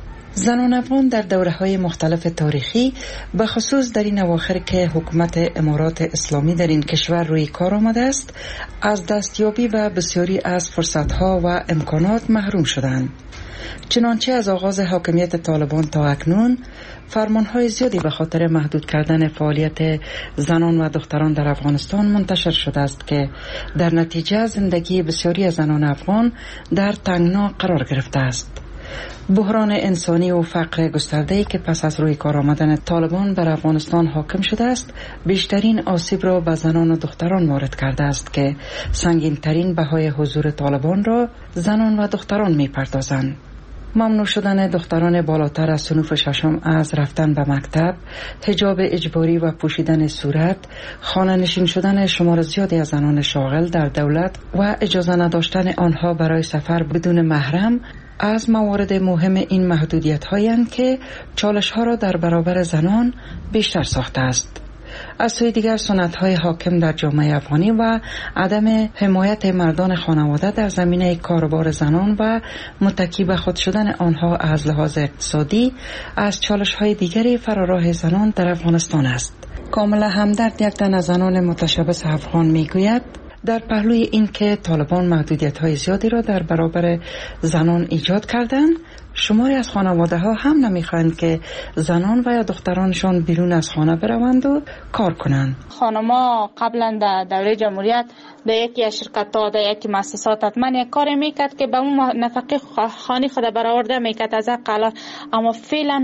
زنان افغان در دوره های مختلف تاریخی، به خصوص در این اواخر که حکومت امارات اسلامی در این کشور روی کار آمده است، از دستیابی و بسیاری از فرصت ها و امکانات محروم شدند. چنانچه از آغاز حاکمیت طالبان تا اکنون فرمانهای زیادی به خاطر محدود کردن فعالیت زنان و دختران در افغانستان منتشر شده است که در نتیجه زندگی بسیاری از زنان افغان در تنگنا قرار گرفته است. بحران انسانی و فقر گسترده‌ای که پس از روی کار آمدن طالبان بر افغانستان حاکم شده است، بیشترین آسیب را به زنان و دختران وارد کرده است که سنگین‌ترین بهای حضور طالبان را زنان و دختران می‌پردازند. ممنوع شدن دختران بالاتر از صنوف ششم از رفتن به مکتب، حجاب اجباری و پوشیدن صورت، خانه نشین شدن شمار زیادی از زنان شاغل در دولت و اجازه نداشتن آنها برای سفر بدون محرم از موارد مهم این محدودیت هایند که چالش ها را در برابر زنان بیشتر ساخته است. از سوی دیگر سنت های حاکم در جامعه افغانی و عدم حمایت مردان خانواده در زمینه کاروبار زنان و متکی به خود شدن آنها از لحاظ اقتصادی از چالش های دیگری فراراه زنان در افغانستان است. کاملا همدرد یک تن از زنان متشبث افغان میگوید در پهلوی این که طالبان محدودیت های زیادی را در برابر زنان ایجاد کردند، شماری از خانواده ها هم نمیخواهند که زنان و یا دخترانشان بیرون از خانه بروند و کار کنند. خانما قبلا در دوره جمهوریت در یکی از شرکت ها در یکی مؤسسات حتما یک کار میکرد که به اون نفقه خانه خود برآورده میکرد از حق، اما فعلا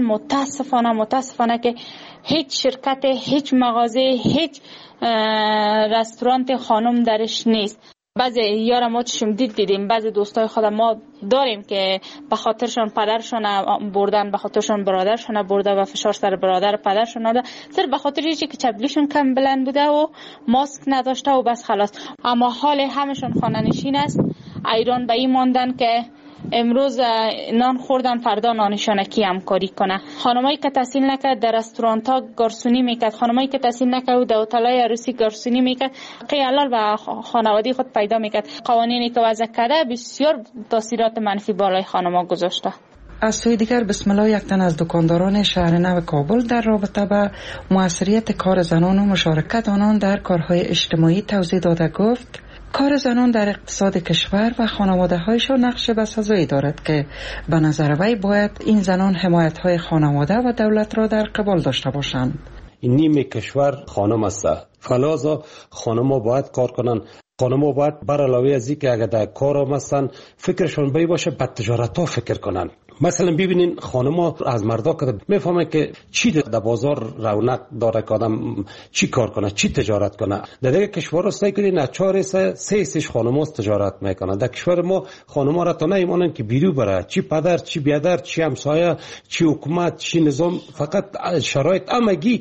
متاسفانه که هیچ شرکت، هیچ مغازه، هیچ رستوران خانم درش نیست. بعضی یار ما چشم دیدیم، بعضی دوستای خود ما داریم که به خاطرشان پدرشون بردن، به خاطرشون برادرشون برده و فشار سر برادر پدرشون آورده، صرف به خاطر اینکه چپلیشون کم بلند بوده و ماسک نداشته و بس خلاص. اما حال همشون خانه نشین است. ایران به این ماندن که امروز نان خوردن فردا نانشانکی همکاری کنه. خانمایی که تحصیل نکرد در رستوران ها گارسونی میکرد، خانمایی که تحصیل نکرد در هتل‌های عروسی گارسونی میکرد، قیالال و خانواده خود پیدا میکرد. قوانینی که وضع کرده بسیار تاثیرات منفی بالای خانم‌ها گذاشته. از سوی دیگر بسم الله یک تن از دکانداران شهر نو کابل در رابطه به موثریت کار زنان و مشارکت آنان در کارهای اجتماعی توضیح داده گفت کار زنان در اقتصاد کشور و خانواده هایشان نقش بسزایی دارد که به نظر وی باید این زنان حمایت های خانواده و دولت را در قبال داشته باشند. این نیم کشور خانم است، فلازا خانم باید کار کنند. خانم باید بر علاوه از اینکه اگر در کار هم هستن فکرشون بایی باشه به تجارت ها فکر کنن. مثلا ببینین خانم‌ها از مردا که میفهمن که چی در بازار رونق داره که آدم چی کار کنه، چی تجارت کنه. در دیگه کشور است که نه 4-3 خانم‌ها تجارت میکنن. در کشور ما خانم‌ها را تا نمیمونن که بیرو بره، چی پدر، چی بیادر، چی همسایه، چی حکومت، چی نظام، فقط شرایط همگی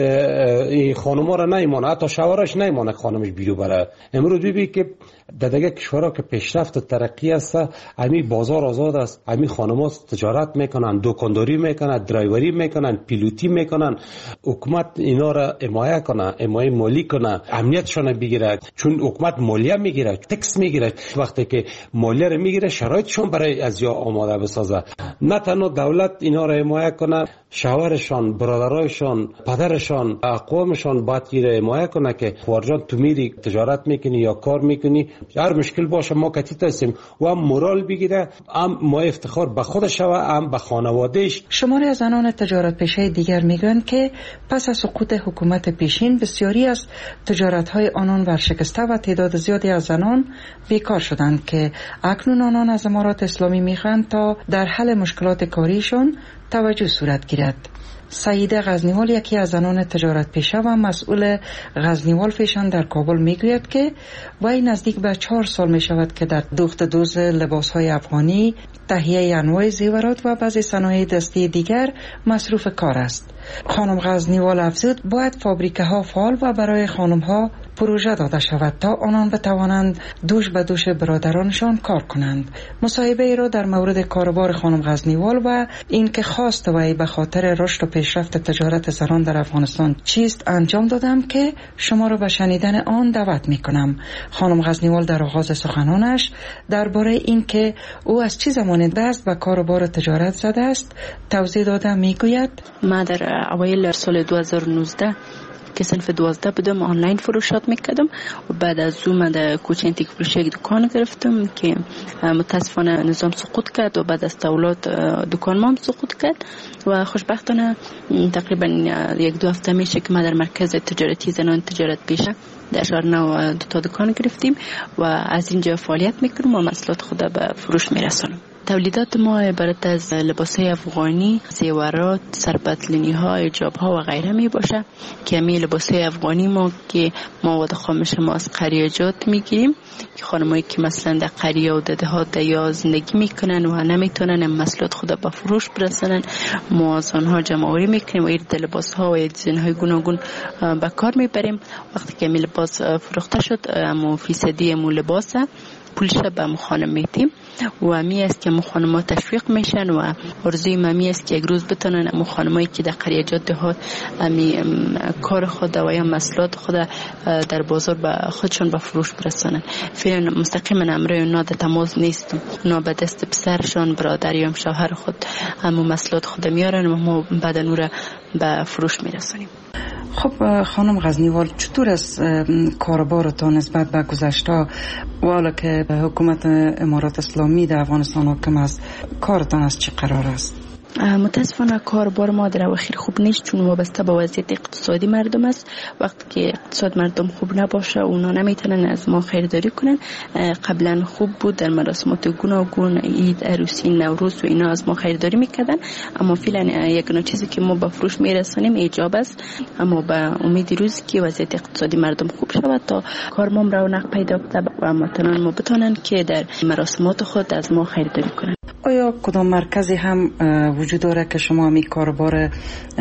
خانم‌ها را نمیمونه، حتی شوهرش نمیمونه خانمش بیرو بره. امروز ببین که در دیگه کشورها که پیشرفت و ترقی است، همین بازار آزاد است، همین خانم‌ها تجارت میکنن، دکانداری میکنن، درایوری میکنن، پیلوتی میکنن. حکومت اینا را حمایت کنه، حمایت مالی کنه، امنیتشون بگیره، چون حکومت مالیه میگیره، تکس میگیره. وقتی که مالیه رو میگیره شرایطشون برای از یا آماده بسازه. نه تنها دولت اینا را حمایت کنه، شوهرشان، برادرایشان، پدرشان، اقوامشان باید اینا حمایت کنه که خواجان تو میری تجارت میکنی یا کار میکنی، هر مشکل باشه ما کتیت هستیم و هم مورال بگیره، هم ما افتخار به خودش و هم به خانوادهش. شماری از زنان تجارت پیشه دیگر میگن که پس از سقوط حکومت پیشین بسیاری از تجارت‌های آنان ورشکسته و تعداد زیادی از زنان بیکار شدند که اکنون آنان از امارات اسلامی میخواهند تا در حل مشکلات کاریشون توجه صورت گیرد. سعیده غزنیوال یکی از زنان تجارت پیشه و مسئول غزنیوال فیشن در کابل میگوید که وی نزدیک به 4 سال می شود که در دوخت دوز لباس های افغانی، تهیه انواع زیورات و بعضی صنایع دستی دیگر مصروف کار است. خانم غزنیوال افزود باید فابریکه ها فعال و برای خانم ها پروژه داده شود تا آنان بتوانند دوش به دوش برادرانشان کار کنند. مصاحبه ای را در مورد کاروبار خانم غزنیوال و اینکه خواست وی به خاطر رشد و پیشرفت تجارت زنان در افغانستان چیست انجام دادم که شما را به شنیدن آن دعوت می کنم. خانم غزنیوال در آغاز سخنانش درباره اینکه او از چه زمانی دست به کاروبار تجارت زده است توضیح داده میگوید: من در اوایل سال 2019 که صنف 12 بودم آنلاین فروشات میکردم و بعد از اون من در کوچه انتیک فروش یک دکان گرفتم که متاسفانه نظام سقوط کرد و بعد از تولد دکان ما هم سقوط کرد و خوشبختانه تقریبا 1-2 هفته میشه که ما در مرکز تجارتی زنان تجارت پیشه در شهر نو 2 دکان گرفتیم و از اینجا فعالیت میکنم و محصولات خود به فروش میرسانم. تولیدات ما عبارت از لباس‌های افغانی، زیورات، سرپتلینی‌ها، حجاب‌ها و غیره می باشه که همین لباس‌های افغانی ما که مواد خامش ما از قریجات میگیریم که خانمایی که مثلا در قریه و دهات یا زندگی میکنن و نمیتونن محصولات خود به فروش برسونن، ما از آنها جمع‌آوری میکنیم و این لباس‌ها و دیزاین‌های گوناگون به کار میبریم. وقتی که همین لباس فروخته شد، اما فیصدی همون لباس پولش به خانم میدیم و همی است که خانم‌ها تشویق میشن و آرزوی ممی است که یک روز بتونن خانمایی که در قریجات دهات کار خود و یا محصولات خود در بازار به خودشون به فروش برسونن. فعلا مستقیما امروی اونا در تماس نیستم، اونا به دست پسرشون، برادر یا شوهر خود همون محصولات خود میارن و ما بعد نور به فروش میرسونیم. خب خانم غزنیوال، چطور است کاروبارتان نسبت به گذشته و حالا که حکومت امارات اسلامی در افغانستان حاکم است، کارتان از چه قرار است؟ متاسفانه کاربار ما در اواخر خوب نیست، چون وابسته به وضعیت اقتصادی مردم است. وقتی که اقتصاد مردم خوب نباشه اونا نمیتونن از ما خریداری کنن. قبلا خوب بود، در مراسمات گوناگون، عید، عروسی، نوروز و اینا از ما خریداری میکردن، اما فعلا یک چیزی که ما به فروش میرسانیم ایجاب است. اما به امید روزی که وضعیت اقتصادی مردم خوب شود تا کار ما رونق پیدا کنه و هموطنان ما بتونن که در مراسمات خود از ما خریداری کنن. آیا کدام مرکزی هم وجود داره که شما می کاربار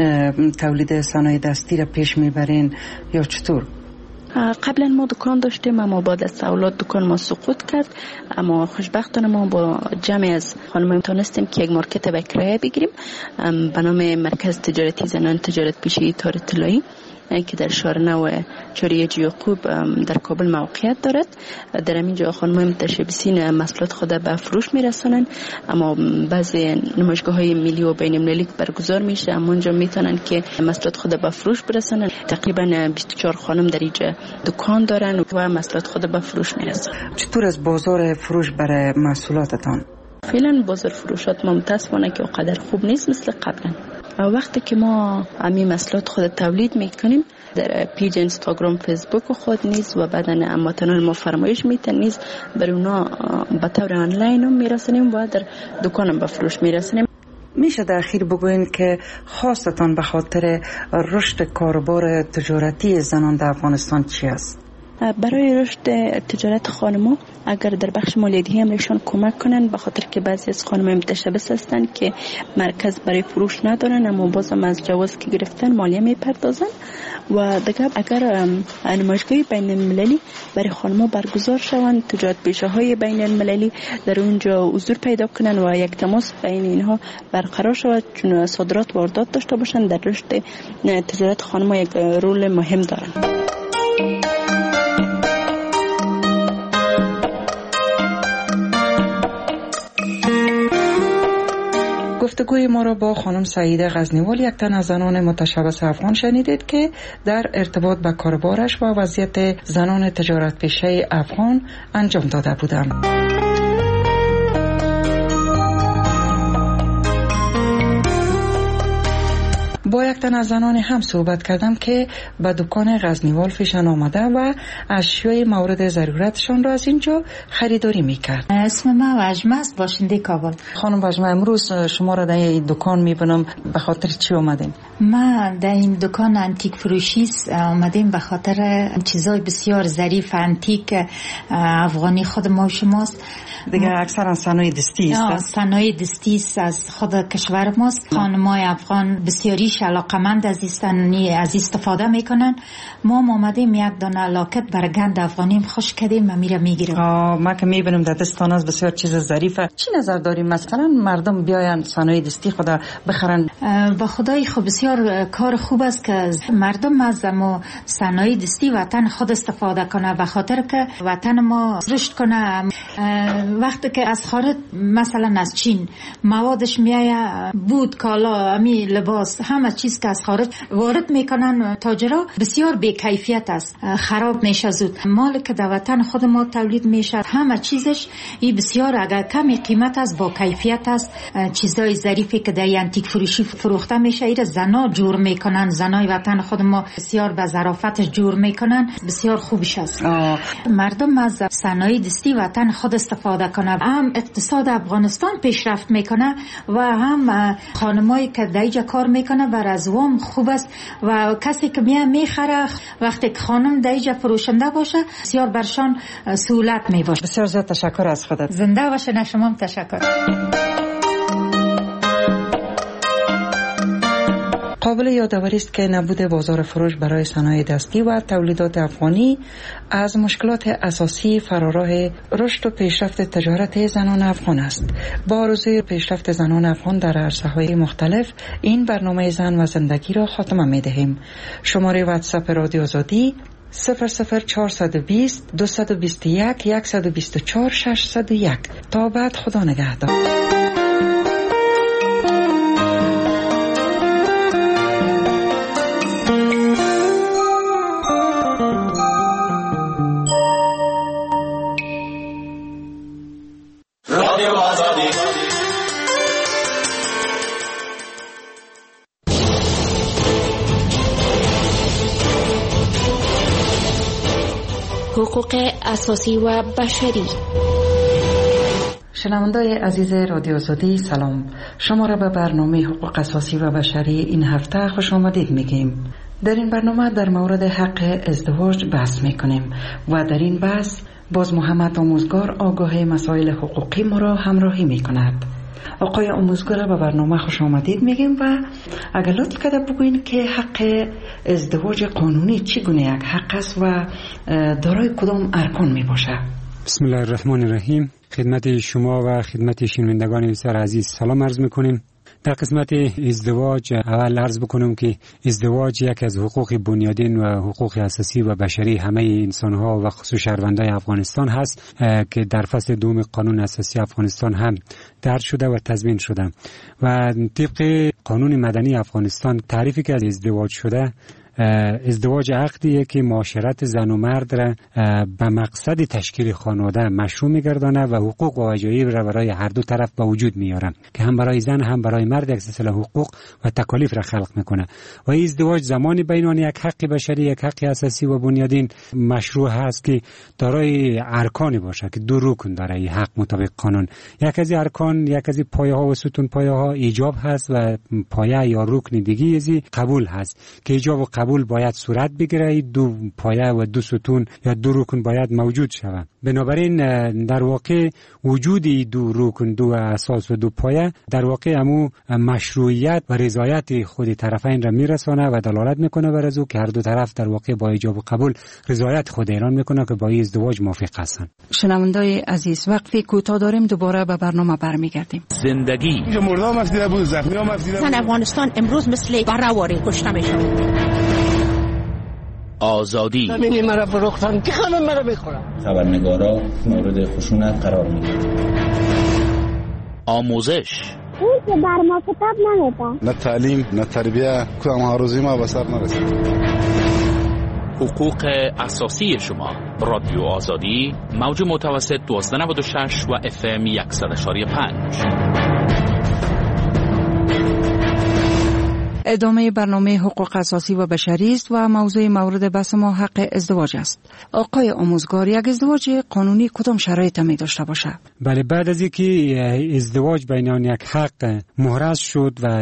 تولید صنایع دستی را پیش میبرین یا چطور؟ قبلا ما دکان داشتیم، اما بعد از سوالات دکان ما سقوط کرد. اما خوشبختانه ما با جمعی از خانم‌ها تونستیم که یک مارکت به کرایه بگیریم به نام مرکز تجارتی زنان تجارت پیشه‌ای تار اطلاعی که در شهر نو چوریج یعقوب در کابل موقعیت دارد. در اینجا خانم‌های متشبثین محصولات خود به فروش میرسانن، اما بعضی نمایشگاه‌های ملی و بین‌المللی برگزار میشه، اما اونجا میتونن که محصولات خود به فروش برسانن. تقریبا 24 خانم در اینجا دکان دارن و محصولات خود به فروش میرسانن. چطور از بازار فروش برای محصولاتتان؟ فعلا بازار فروشات ما متاسفانه که اونقدر خوب نیست مثل قبلا. وقتی که ما همین محصولات خود تولید میکنیم در پیج اینستاگرام، فیسبوک خود نیز و بعدن هموطنان ما فرمایش میتن نیز بر اونا به طور آنلاین هم میرسونیم و در دکانم به فروش میرسونیم. میشه در اخیر بگوین که خواستتان به خاطر رشد کاروبار تجارتی زنان در افغانستان چی است؟ برای رشد تجارت خانم‌ها اگر در بخش مالیاتی هم ایشان کمک کنن، به خاطر که بعضی از خانم‌ها متشبث هستند که مرکز برای فروش ندارن اما بازم از جواز که گرفتن مالیه میپردازن. و دیگه اگر نمایشگاه بین المللی برای خانم‌ها برگزار شوند، تجارت پیشه‌های بین المللی در اونجا حضور پیدا کنن و یک تماس بین اینها برقرار شود، چون صادرات و واردات داشته باشند، در رشد تجارت خانم‌ها یک رول مهم دارند. گفتگوی ما را با خانم سعیده غزنیوال، یک تن از زنان متشبث افغان شنیدید که در ارتباط با کاربارش و وضعیت زنان تجارت پیشه افغان انجام داده بودند. با یک تن از زنان هم صحبت کردم که به دکان غزنیوال پیشان آمده و اشیای مورد ضرورتشان را از اینجا خریداری میکرد. اسم من وجمه است، باشنده کابل. خانم وجمه، امروز شما را در این دکان میبینم، به خاطر چی آمدین؟ من در این دکان انتیک فروشی آمدیم به خاطر چیزای بسیار ظریف انتیک افغانی خود ما و شماست. دیگه اکثرا صنایع دستی است. صنایع دستی است از خود کشور ماست. خانم‌های افغان بسیاریش علاقمند از استفاده میکنن. ما آمدیم یک دانه لاکت بر گند افغانیم خوش کردیم و میره میگیریم. ما که میبینیم در دستان از بسیار چیز ظریفه. چی نظر داریم مثلا مردم بیاین صنایع دستی خدا بخرن؟ با خدای خو بسیار کار خوب است که مردم از ما صنایع دستی وطن خود استفاده کنه، به خاطر که وطن ما رشد کنه. وقتی که از خارج مثلا از چین موادش میایه، بود، کالا، امی لباس، همه چیز که از خارج وارد میکنن تاجرها بسیار بی‌کیفیت است، خراب میشه زود. مال که در وطن خود ما تولید میشه همه چیزش این بسیار اگر کمی قیمت است با کیفیت است. چیزای ظریفی که در انتیک فروشی فروخته میشه ایره زنا جور میکنن، زنای وطن خود ما بسیار به ظرافتش جور میکنن، بسیار خوبش است. مردم از صنایع دستی وطن خود استفاده کنه، هم اقتصاد افغانستان پیشرفت میکنه و هم خانمایی که در اینجا کار میکنه بر از وام خوب است و کسی که میخره وقتی که خانم در اینجا فروشنده باشه بسیار برشان سهولت میباشه. بسیار زیاد تشکر از خودت. زنده باشه. نه شما هم تشکر. قابل یادآوری است که نبود بازار فروش برای صنایع دستی و تولیدات افغانی از مشکلات اساسی فراراه رشد و پیشرفت تجارت زنان افغان است. با آرزوی پیشرفت زنان افغان در عرصه‌های مختلف این برنامه زن و زندگی را خاتمه می‌دهیم. شماره واتساپ رادیو آزادی 00420 221 124 601. تا بعد، خدا نگهدار. حقوق اساسی و بشری. شنوندای عزیز رادیو آزادی سلام، شما را به برنامه حقوق اساسی و بشری این هفته خوش آمدید میگیم. در این برنامه در مورد حق ازدواج بحث میکنیم و در این بحث باز محمد آموزگار آگاه مسائل حقوقی ما را همراهی میکند. آقای آموزگار به برنامه خوش آمدید میگیم و اگر لطف کرده بگوین که حق ازدواج قانونی چگونه یک حق است و دارای کدام ارکان میباشه؟ بسم الله الرحمن الرحیم. خدمت شما و خدمت شنوندگان بسیار عزیز سلام عرض میکنیم. در قسمت ازدواج اول عرض بکنم که ازدواج یک از حقوق بنیادین و حقوق اساسی و بشری همه انسانها و خصوص شهروندان افغانستان هست که در فصل دوم قانون اساسی افغانستان هم درج شده و تضمین شده و طبق قانون مدنی افغانستان تعریفی که از ازدواج شده، ازدواج عقدیه که معاشرت زن و مرد را به مقصد تشکیل خانواده مشروع می‌گردانه و حقوق و وجایب را برای هر دو طرف به وجود میاره که هم برای زن هم برای مرد یک سلسله حقوق و تکالیف را خلق میکنه و این ازدواج زمانی بین یک حق بشری یک حق اساسی و بنیادین مشروع هست که دارای ارکانی باشه که دو رکن داره این حق مطابق قانون. یک از ارکان، یک از پایه‌ها و ستون پایه‌ها ایجاب هست و پایه یا رکن دیگه ازی قبول هست که ایجاب و قبول باید صورت بگیره. دو پایه و دو ستون یا دو رکن باید موجود شود. بنابراین در واقع وجودی دو رکن، دو اساس و دو پایه در واقع همو مشروعیت و رضایت خود طرفین را میرسانه و دلالت میکنه بر از او که هر دو طرف در واقع با ایجاب و قبول رضایت خود اعلان میکنه که با این ازدواج موافق هستند. شنوندای عزیز وقفی کوتاه داریم، دوباره به برنامه برمیگردیم. زندگی مردم افسیده بود، زخمی هم افسیده بود. افغانستان امروز مثل برهواری کشته میشه. آزادی زمینی مرا فروختن که خانم مرا بخورم. خبرنگارا مورد خشونت قرار میگیرن. آموزش اون که بر ما کتاب نمیده، نه تعلیم نه تربیه، کدام هروزی ما به سر نرسید. حقوق اساسی شما. رادیو آزادی موج متوسط 1296 و FM 100.5. ادامه برنامه حقوق اساسی و بشری است و موضوع مورد بحث ما حق ازدواج است. آقای آموزگار، یک ازدواج قانونی کدام شرایط می داشته باشه؟ بله، بعد از اینکه ازدواج بین یک حق محرز شد و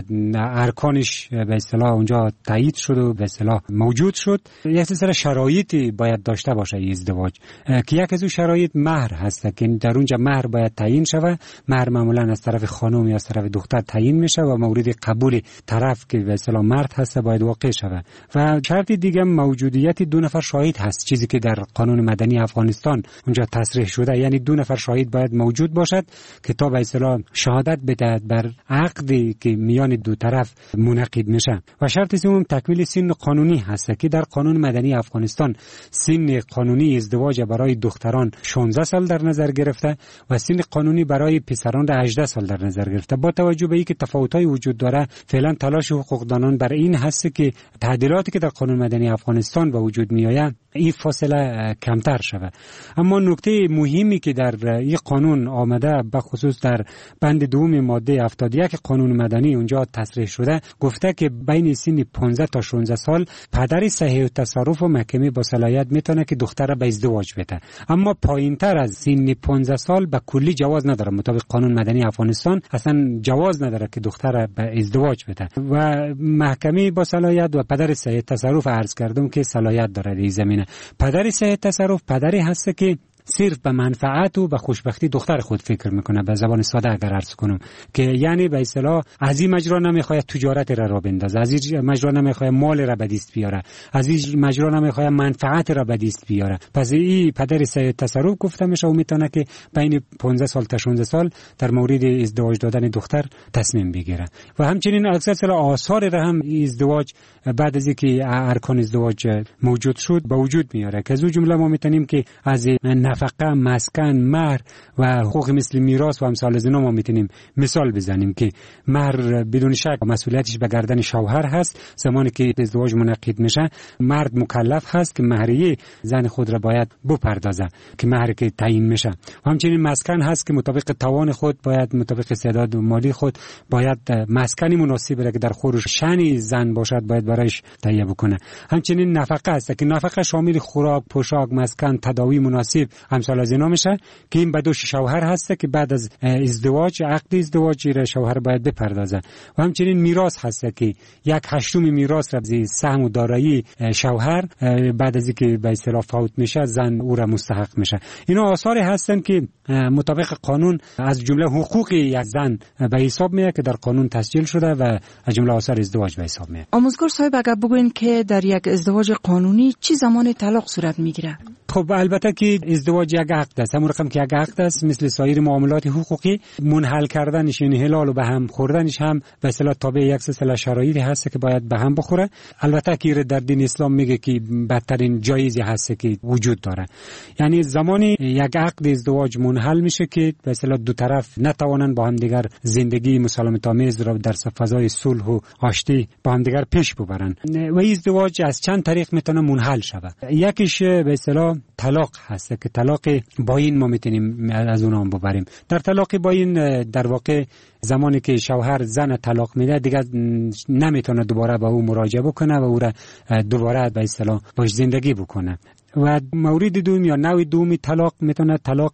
ارکانش به اصطلاح اونجا تایید شد و به اصطلاح موجود شد، یک سلسله شرایطی باید داشته باشه این ازدواج که یک از اون شرایط مهر هست که در اونجا مهر باید تعیین شود. مهر معمولا از طرف خانم یا از طرف دختر تعیین میشه و مورد قبول طرف که به اصطلاح مرد هست باید واقع شود. و شرط دیگه موجودیت دو نفر شاهد هست، چیزی که در قانون مدنی افغانستان اونجا تصریح شده، یعنی دو نفر شاهد باید موجود باشد که تا به اصطلاح شهادت بدهد بر عقدی که میان دو طرف منعقد میشه. و شرط سوم تکمیل سن قانونی هست که در قانون مدنی افغانستان سن قانونی ازدواج برای دختران 16 سال در نظر گرفته و سن قانونی برای پسران 18 سال در نظر گرفته. با توجه به اینکه تفاوت‌های وجود داره، فعلا تلاش حقوقدانان بر این هست که تعدیلاتی که در قانون مدنی افغانستان به وجود میآید این فاصله کمتر شود. اما نکته مهمی که در این قانون آمده به خصوص در بند دوم ماده 71 قانون مدنی اونجا تصریح شده، گفته که بین سن 15 تا 16 سال پدر صحیح التصرف و محکمه با صلاحیت میتونه که دختر را به ازدواج بده. اما پایینتر از سن 15 سال به کلی جواز نداره. مطابق قانون مدنی افغانستان اصلا جواز نداره که دختر را به ازدواج بده و محکمه با صلاحیت و پدر صحیح التصرف عرض کردم که صلاحیت داره در زمینه. پدر صحیح التصرف پدری هست که صرف به منفعت و به خوشبختی دختر خود فکر میکنه. به زبان ساده اگر عرض کنم که یعنی به اصطلاح از این مجرا نمیخواد تجارت را بندازه، از این مجرا نمیخواد مال را به دست بیاره، از این مجرا نمیخواد منفعت را به دست بیاره. پس این پدر صحیح التصرف گفته میشه و میتونه که بین 15 سال تا 16 سال در مورد ازدواج دادن دختر تصمیم بگیره. و همچنین اکثر آثار را هم ازدواج بعد از اینکه ارکان ازدواج موجود شد به وجود میاره که از اون جمله ما میتونیم که از نفقه، مسکن، مهر و حقوق مثل میراث و امثال از اینا ما میتونیم مثال بزنیم که مهر بدون شک مسئولیتش به گردن شوهر هست. زمانی که ازدواج منعقد میشه مرد مکلف هست که مهریه زن خود را باید بپردازه که مهر که تعیین میشه. و همچنین مسکن هست که مطابق توان خود باید مطابق استعداد مالی خود باید مسکنی مناسب را که در خورش شأن زن باشد باید برایش تهیه بکنه. همچنین نفقه است که نفقه شامل خوراک، پوشاک، مسکن، تداوی مناسب امثال از اینا میشه که این به دوش شوهر هست که بعد از ازدواج عقد ازدواج را شوهر باید بپردازه. و همچنین میراث هست که 1/8 میراث را از سهم و دارایی شوهر بعد از اینکه به اصطلاح فوت میشه زن او را مستحق میشه. اینا آثاری هستن که مطابق قانون از جمله حقوق یک زن به حساب میاد که در قانون تسجیل شده و از جمله آثار ازدواج به حساب میاد. آموزگار صاحب اگر بگوین که در یک ازدواج قانونی چه زمان طلاق صورت میگیره؟ خب البته که ازدواج یک عقد است، همون رقم که یک عقد است مثل سایر معاملات حقوقی منحل کردنش یعنی حلال و به هم خوردنش هم به اصطلاح تابع یک سلسله شرایطی هست که باید به هم بخوره. البته که در دین اسلام میگه که بدترین جایزی هست که وجود داره، یعنی زمانی یک عقد ازدواج منحل میشه که به اصطلاح دو طرف نتوانن با هم دیگر زندگی مسالمت آمیز را در فضای صلح و آشتی با هم دیگر پیش ببرن. و ازدواج از چند طریق میتونه منحل شود. یکیش به اصطلاح طلاق هست که طلاق باین ما میتونیم از اون هم ببریم. در طلاق باین در واقع زمانی که شوهر زن طلاق میده دیگه نمیتونه دوباره به او مراجعه بکنه و او را دوباره به اصطلاح باش زندگی بکنه. و مورد دوم یا نوع دومی طلاق میتونه طلاق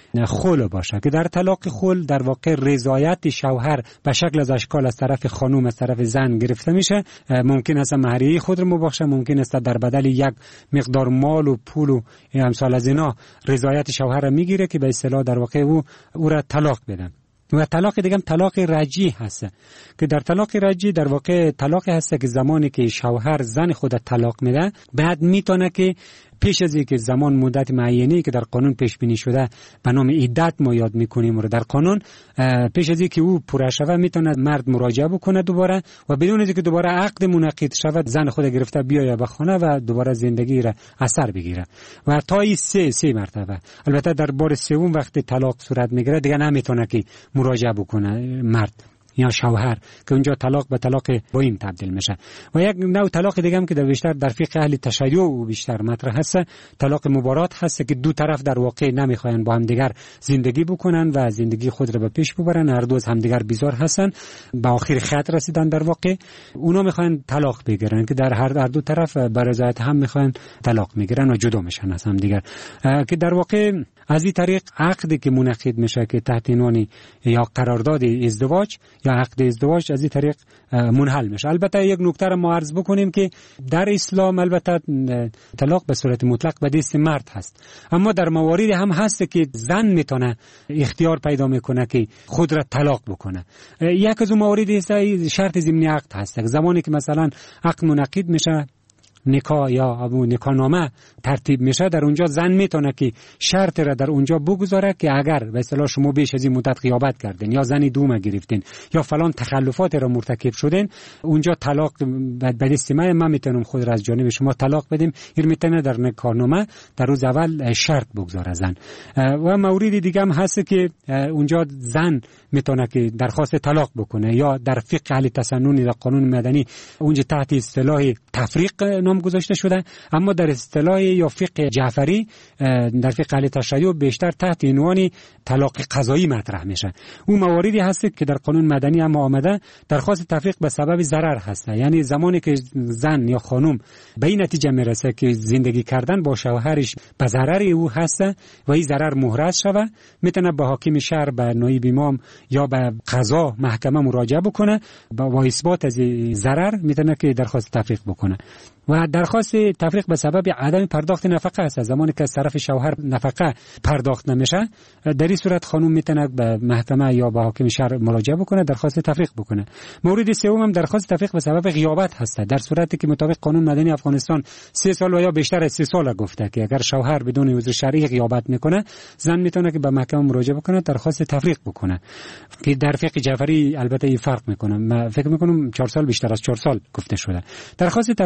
خلع باشه که در طلاق خلع در واقع رضایت شوهر به شکل از اشکال از طرف خانم از طرف زن گرفته میشه. ممکن است مهریه خود رو مبخشه، ممکن است در بدل یک مقدار مال و پول و امثال از اینا رضایت شوهر را میگیره که به اصطلاح در واقع او را طلاق بده. و طلاق دیگه طلاق رجعی هست که در طلاق رجعی در واقع طلاق هست که زمانی که شوهر زن خود طلاق میده بعد میتونه که پیش از اینکه زمان مدت معینی که در قانون پیش بینی شده به نام عدت ما یاد میکنیم رو در قانون پیش از اینکه او پوره شود میتونه مرد مراجعه بکنه دوباره و بدون اینکه دوباره عقد منعقد شود زن خود گرفته بیاید به خانه و دوباره زندگی را اثر بگیره و تا این سه مرتبه. البته در بار سوم وقتی طلاق صورت میگیره دیگه نمیتونه که مراجعه بکنه مرد یا شوهر که اونجا طلاق به طلاق باین تبدیل میشه. و یک نوع طلاق دیگه هم که در بیشتر در فقه اهل تشیع بیشتر مطرح هست طلاق مبارات هست که دو طرف در واقع نمیخواین با هم دیگر زندگی بکنن و زندگی خود را به پیش ببرن، هر دو از هم دیگر بیزار هستن، به آخر خط رسیدن در واقع اونا میخواین طلاق بگیرن که در هر دو طرف به رضایت هم میخواین طلاق میگیرن و جدا میشن از هم دیگر که در واقع از این طریق عقدی که منعقد میشه که تحت عنوان یا قرارداد ازدواج یا عقد ازدواج از این طریق منحل میشه. البته یک نکته را ما عرض بکنیم که در اسلام البته طلاق به صورت مطلق به دست مرد هست، اما در مواردی هم هست که زن میتونه اختیار پیدا میکنه که خود را طلاق بکنه. یک از اون مواردی است شرط ضمنی عقد هست. زمانی که مثلا عقد منعقد میشه نکاح یا ابو نکاح نامه ترتیب میشه در اونجا زن میتونه که شرط را در اونجا بگذاره که اگر به اصطلاح شما بیش از این مدت غیابت کردین یا زنی دوم گرفتین یا فلان تخلفات را مرتکب شدین اونجا طلاق به دست من میتونم خود را از جانب شما طلاق بدیم. این میتونه در نکاح نامه در روز اول شرط بگذاره زن. و مورد دیگه هم هست که اونجا زن میتونه که درخواست طلاق بکنه یا در فقه اهل تسنن در قانون مدنی اونجا تحت اصطلاح تفریق نام گذاشته شده، اما در اصطلاح یا فقه جعفری در فقه اهل تشیع بیشتر تحت عنوان طلاق قضایی مطرح میشه. اون مواردی هست که در قانون مدنی هم آمده درخواست تفریق به سبب ضرر هست، یعنی زمانی که زن یا خانم به این نتیجه میرسه که زندگی کردن با شوهرش به ضرر او هست و این ضرر محرز شود میتونه به حاکم شهر به نایب امام یا به قضا محکمه مراجعه بکنه با اثبات از ضرر میتونه که درخواست تفریق بکنه. و درخواست تفریق به سبب عدم پرداخت نفقه است. زمانی که از طرف شوهر نفقه پرداخت نمیشه در این صورت خانم میتونه به محکمه یا به حاکم شهر مراجعه بکنه درخواست تفریق بکنه. مورد سوم هم درخواست تفریق به سبب غیابت هست، در صورتی که مطابق قانون مدنی افغانستان 3 سال و یا بیشتر از 3 سال گفته که اگر شوهر بدون عذر شرعی غیابت میکنه زن میتونه که به محکمه مراجعه بکنه درخواست تفریق بکنه که در فقه جعفری البته این فرق میکنه. من فکر میکنم 4 سال بیشتر از 4 سال گفته شده. درخواست تفریق به سبب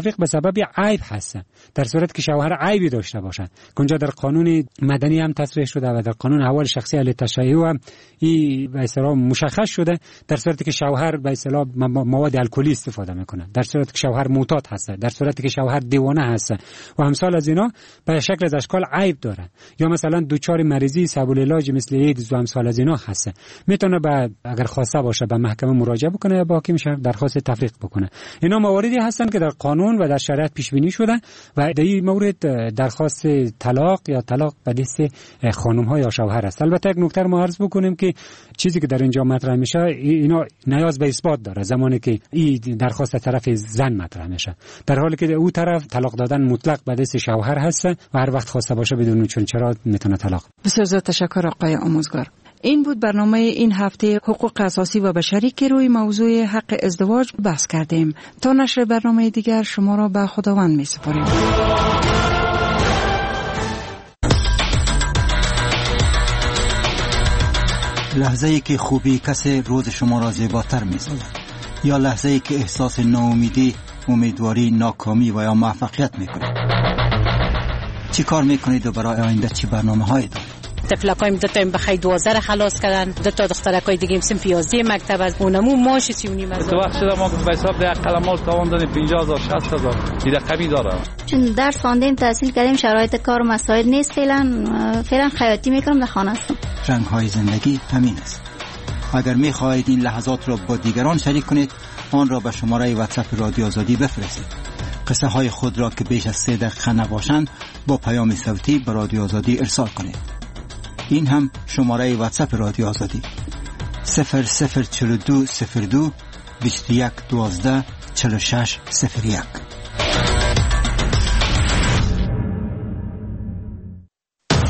سبب عیب هست. در صورتی که شوهر عیبی داشته باشد که اونجا در قانون مدنی هم تصریح شده و در قانون احوال شخصی اهل تشیع هم این به اصطلاح مشخص شده، در صورتی که شوهر به اصطلاح مواد الکلی استفاده میکنه، در صورتی که شوهر معتاد هست، در صورتی که شوهر دیوانه هست و امثال از اینا به شکل از اشکال عیب داره، یا مثلا دچار مریضی صعب العلاج مثل ایدز و امثال از اینا هست، میتونه اگر خواسته باشه به محکمه مراجعه بکنه یا با حاکم شهر درخواست تفریق بکنه. اینا مواردی هستن که در قانون و در شریعت پیش بینی شده و در این مورد درخواست طلاق یا طلاق به دست خانم ها یا شوهر است. البته یک نکته ما عرض بکنیم که چیزی که در اینجا مطرح میشه اینا نیاز به اثبات داره زمانی که این درخواست طرف زن مطرح میشه، در حالی که او طرف طلاق دادن مطلق به دست شوهر هست و هر وقت خواسته باشه بدون چرا میتونه طلاق. بسیار زیاد تشکر آقای آموزگار. این بود برنامه این هفته حقوق اساسی و بشری که روی موضوع حق ازدواج بحث کردیم. تا نشر برنامه دیگر شما را به خداوند می‌سپاریم. لحظه‌ای که خوبی کسی روز شما را زیباتر می‌سازد، یا لحظه‌ای که احساس ناامیدی، امیدواری، ناکامی و یا موفقیت می‌کنید. چی کار می‌کنید و برای آینده چی برنامه‌هایی دارید؟ طفلکایم دو تا بخیر 12 خلاص کردن، دو تا دخترکای دیگه صنف 11 مکتب از اونمو ماش 39 از تو وقت شده ما به حساب ده کلمات تاوان دادیم 50000 60000 دیگه کمی داره. چون درس خواندیم تحصیل کردیم شرایط کار مساعد نیست، فعلا خیاطی میکنم در خانه هستم. رنگ‌های زندگی همین است. اگر می‌خواهید این لحظات را با دیگران شریک کنید، آن را به شماره واتساپ رادیو آزادی بفرستید. قصه های خود را که بیش از 3 دقیقه نباشند با پیام صوتی به رادیو آزادی ارسال کنید. این هم شماره واتساپ رادیو آزادی 004202 21 12 46 01.